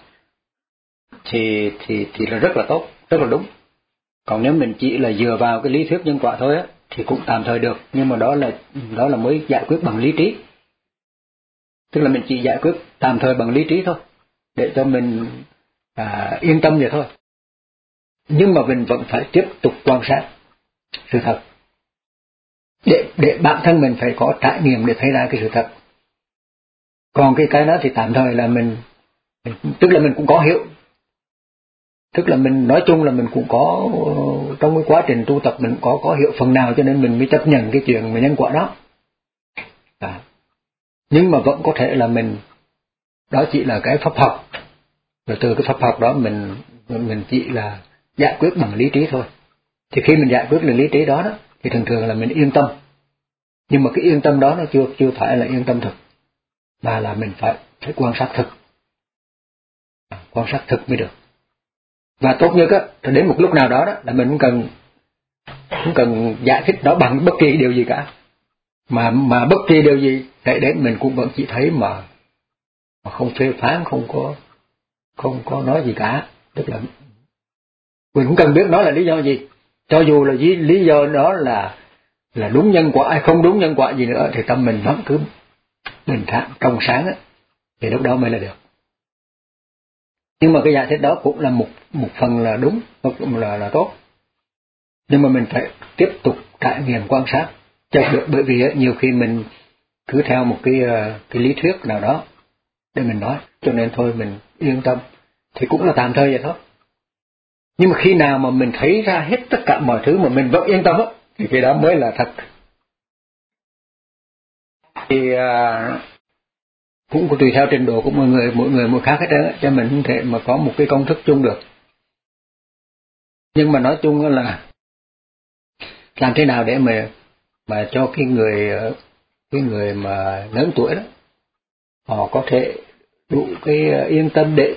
thì là rất là tốt, rất là đúng. Còn nếu mình chỉ là dựa vào cái lý thuyết nhân quả thôi thì cũng tạm thời được, nhưng mà đó là mới giải quyết bằng lý trí. Tức là mình chỉ giải quyết tạm thời bằng lý trí thôi, để cho mình yên tâm vậy thôi. Nhưng mà mình vẫn phải tiếp tục quan sát sự thật, để bản thân mình phải có trải nghiệm để thấy ra cái sự thật. Còn cái đó thì tạm thời là mình tức là mình cũng có hiểu, tức là mình nói chung là mình cũng có trong cái quá trình tu tập mình có hiểu phần nào, cho nên mình mới chấp nhận cái chuyện mà nhân quả đó. Nhưng mà vẫn có thể là mình đó chỉ là cái pháp học, rồi từ cái pháp học đó mình chỉ là giải quyết bằng lý trí thôi. Thì khi mình giải quyết được lý trí đó thì thường là mình yên tâm. Nhưng mà cái yên tâm đó nó chưa phải là yên tâm thực, mà là mình phải quan sát thực. Quan sát thực mới được. Và tốt nhất đến một lúc nào đó là mình không cần giải thích nó bằng bất kỳ điều gì cả. Mà bất kỳ điều gì xảy đến mình cũng vẫn chỉ thấy mà không phê phán, không có nói gì cả. Tức là mình cũng cần biết nó là lý do gì. Cho dù là lý do đó là đúng nhân quả hay không đúng nhân quả gì nữa thì tâm mình vẫn cứ bình thản trong sáng thì lúc đó mới là được. Nhưng mà cái giải thích đó cũng là một phần là đúng, cũng là tốt. Nhưng mà mình phải tiếp tục trải nghiệm quan sát cho được, bởi vì nhiều khi mình cứ theo một cái lý thuyết nào đó để mình nói, cho nên thôi mình yên tâm thì cũng là tạm thời vậy thôi. Nhưng mà khi nào mà mình thấy ra hết tất cả mọi thứ mà mình vẫn yên tâm thì cái đó mới là thật. Thì cũng tùy theo trình độ của mỗi người mỗi khác hết trơn, cho mình không thể mà có một cái công thức chung được. Nhưng mà nói chung là làm thế nào để mà cho cái người mà lớn tuổi đó họ có thể đủ cái yên tâm để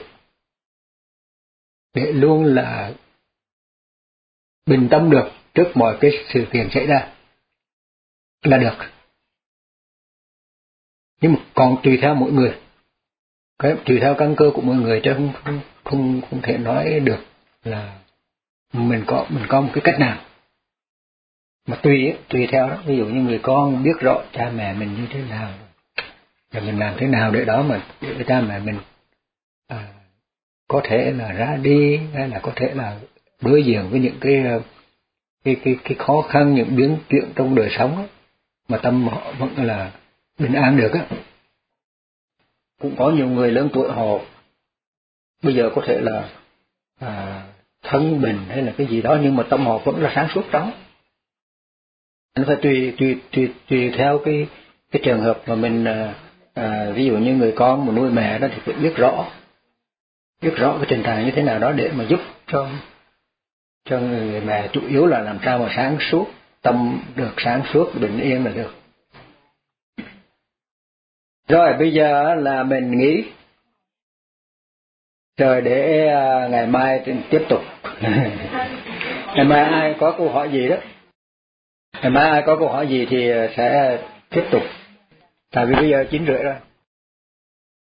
luôn là bình tâm được trước mọi cái sự kiện xảy ra là được. Nhưng mà còn tùy theo mỗi người, tùy theo căn cơ của mỗi người, chứ không thể nói được là mình có một cái cách nào. Mà tùy theo đó. Ví dụ như người con biết rõ cha mẹ mình như thế nào, rồi mình làm thế nào để đó mà để cha mẹ mình có thể là ra đi, hay là có thể là đối diện với những cái khó khăn, những biến chuyện trong đời sống mà tâm họ vẫn là bình an được Cũng có nhiều người lớn tuổi họ bây giờ có thể là thân bình hay là cái gì đó, nhưng mà tâm họ vẫn là sáng suốt đó. Nó phải tùy theo cái trường hợp mà mình ví dụ như người con mà nuôi mẹ đó thì phải biết rõ cái trình trạng như thế nào đó để mà giúp cho người mẹ, chủ yếu là làm sao mà sáng suốt, tâm được sáng suốt, bình yên là được. Rồi bây giờ là mình nghỉ rồi để ngày mai tiếp tục. Ngày mai ai có câu hỏi gì đó, ngày mai ai có câu hỏi gì thì sẽ tiếp tục, tại vì bây giờ 9:30 rồi.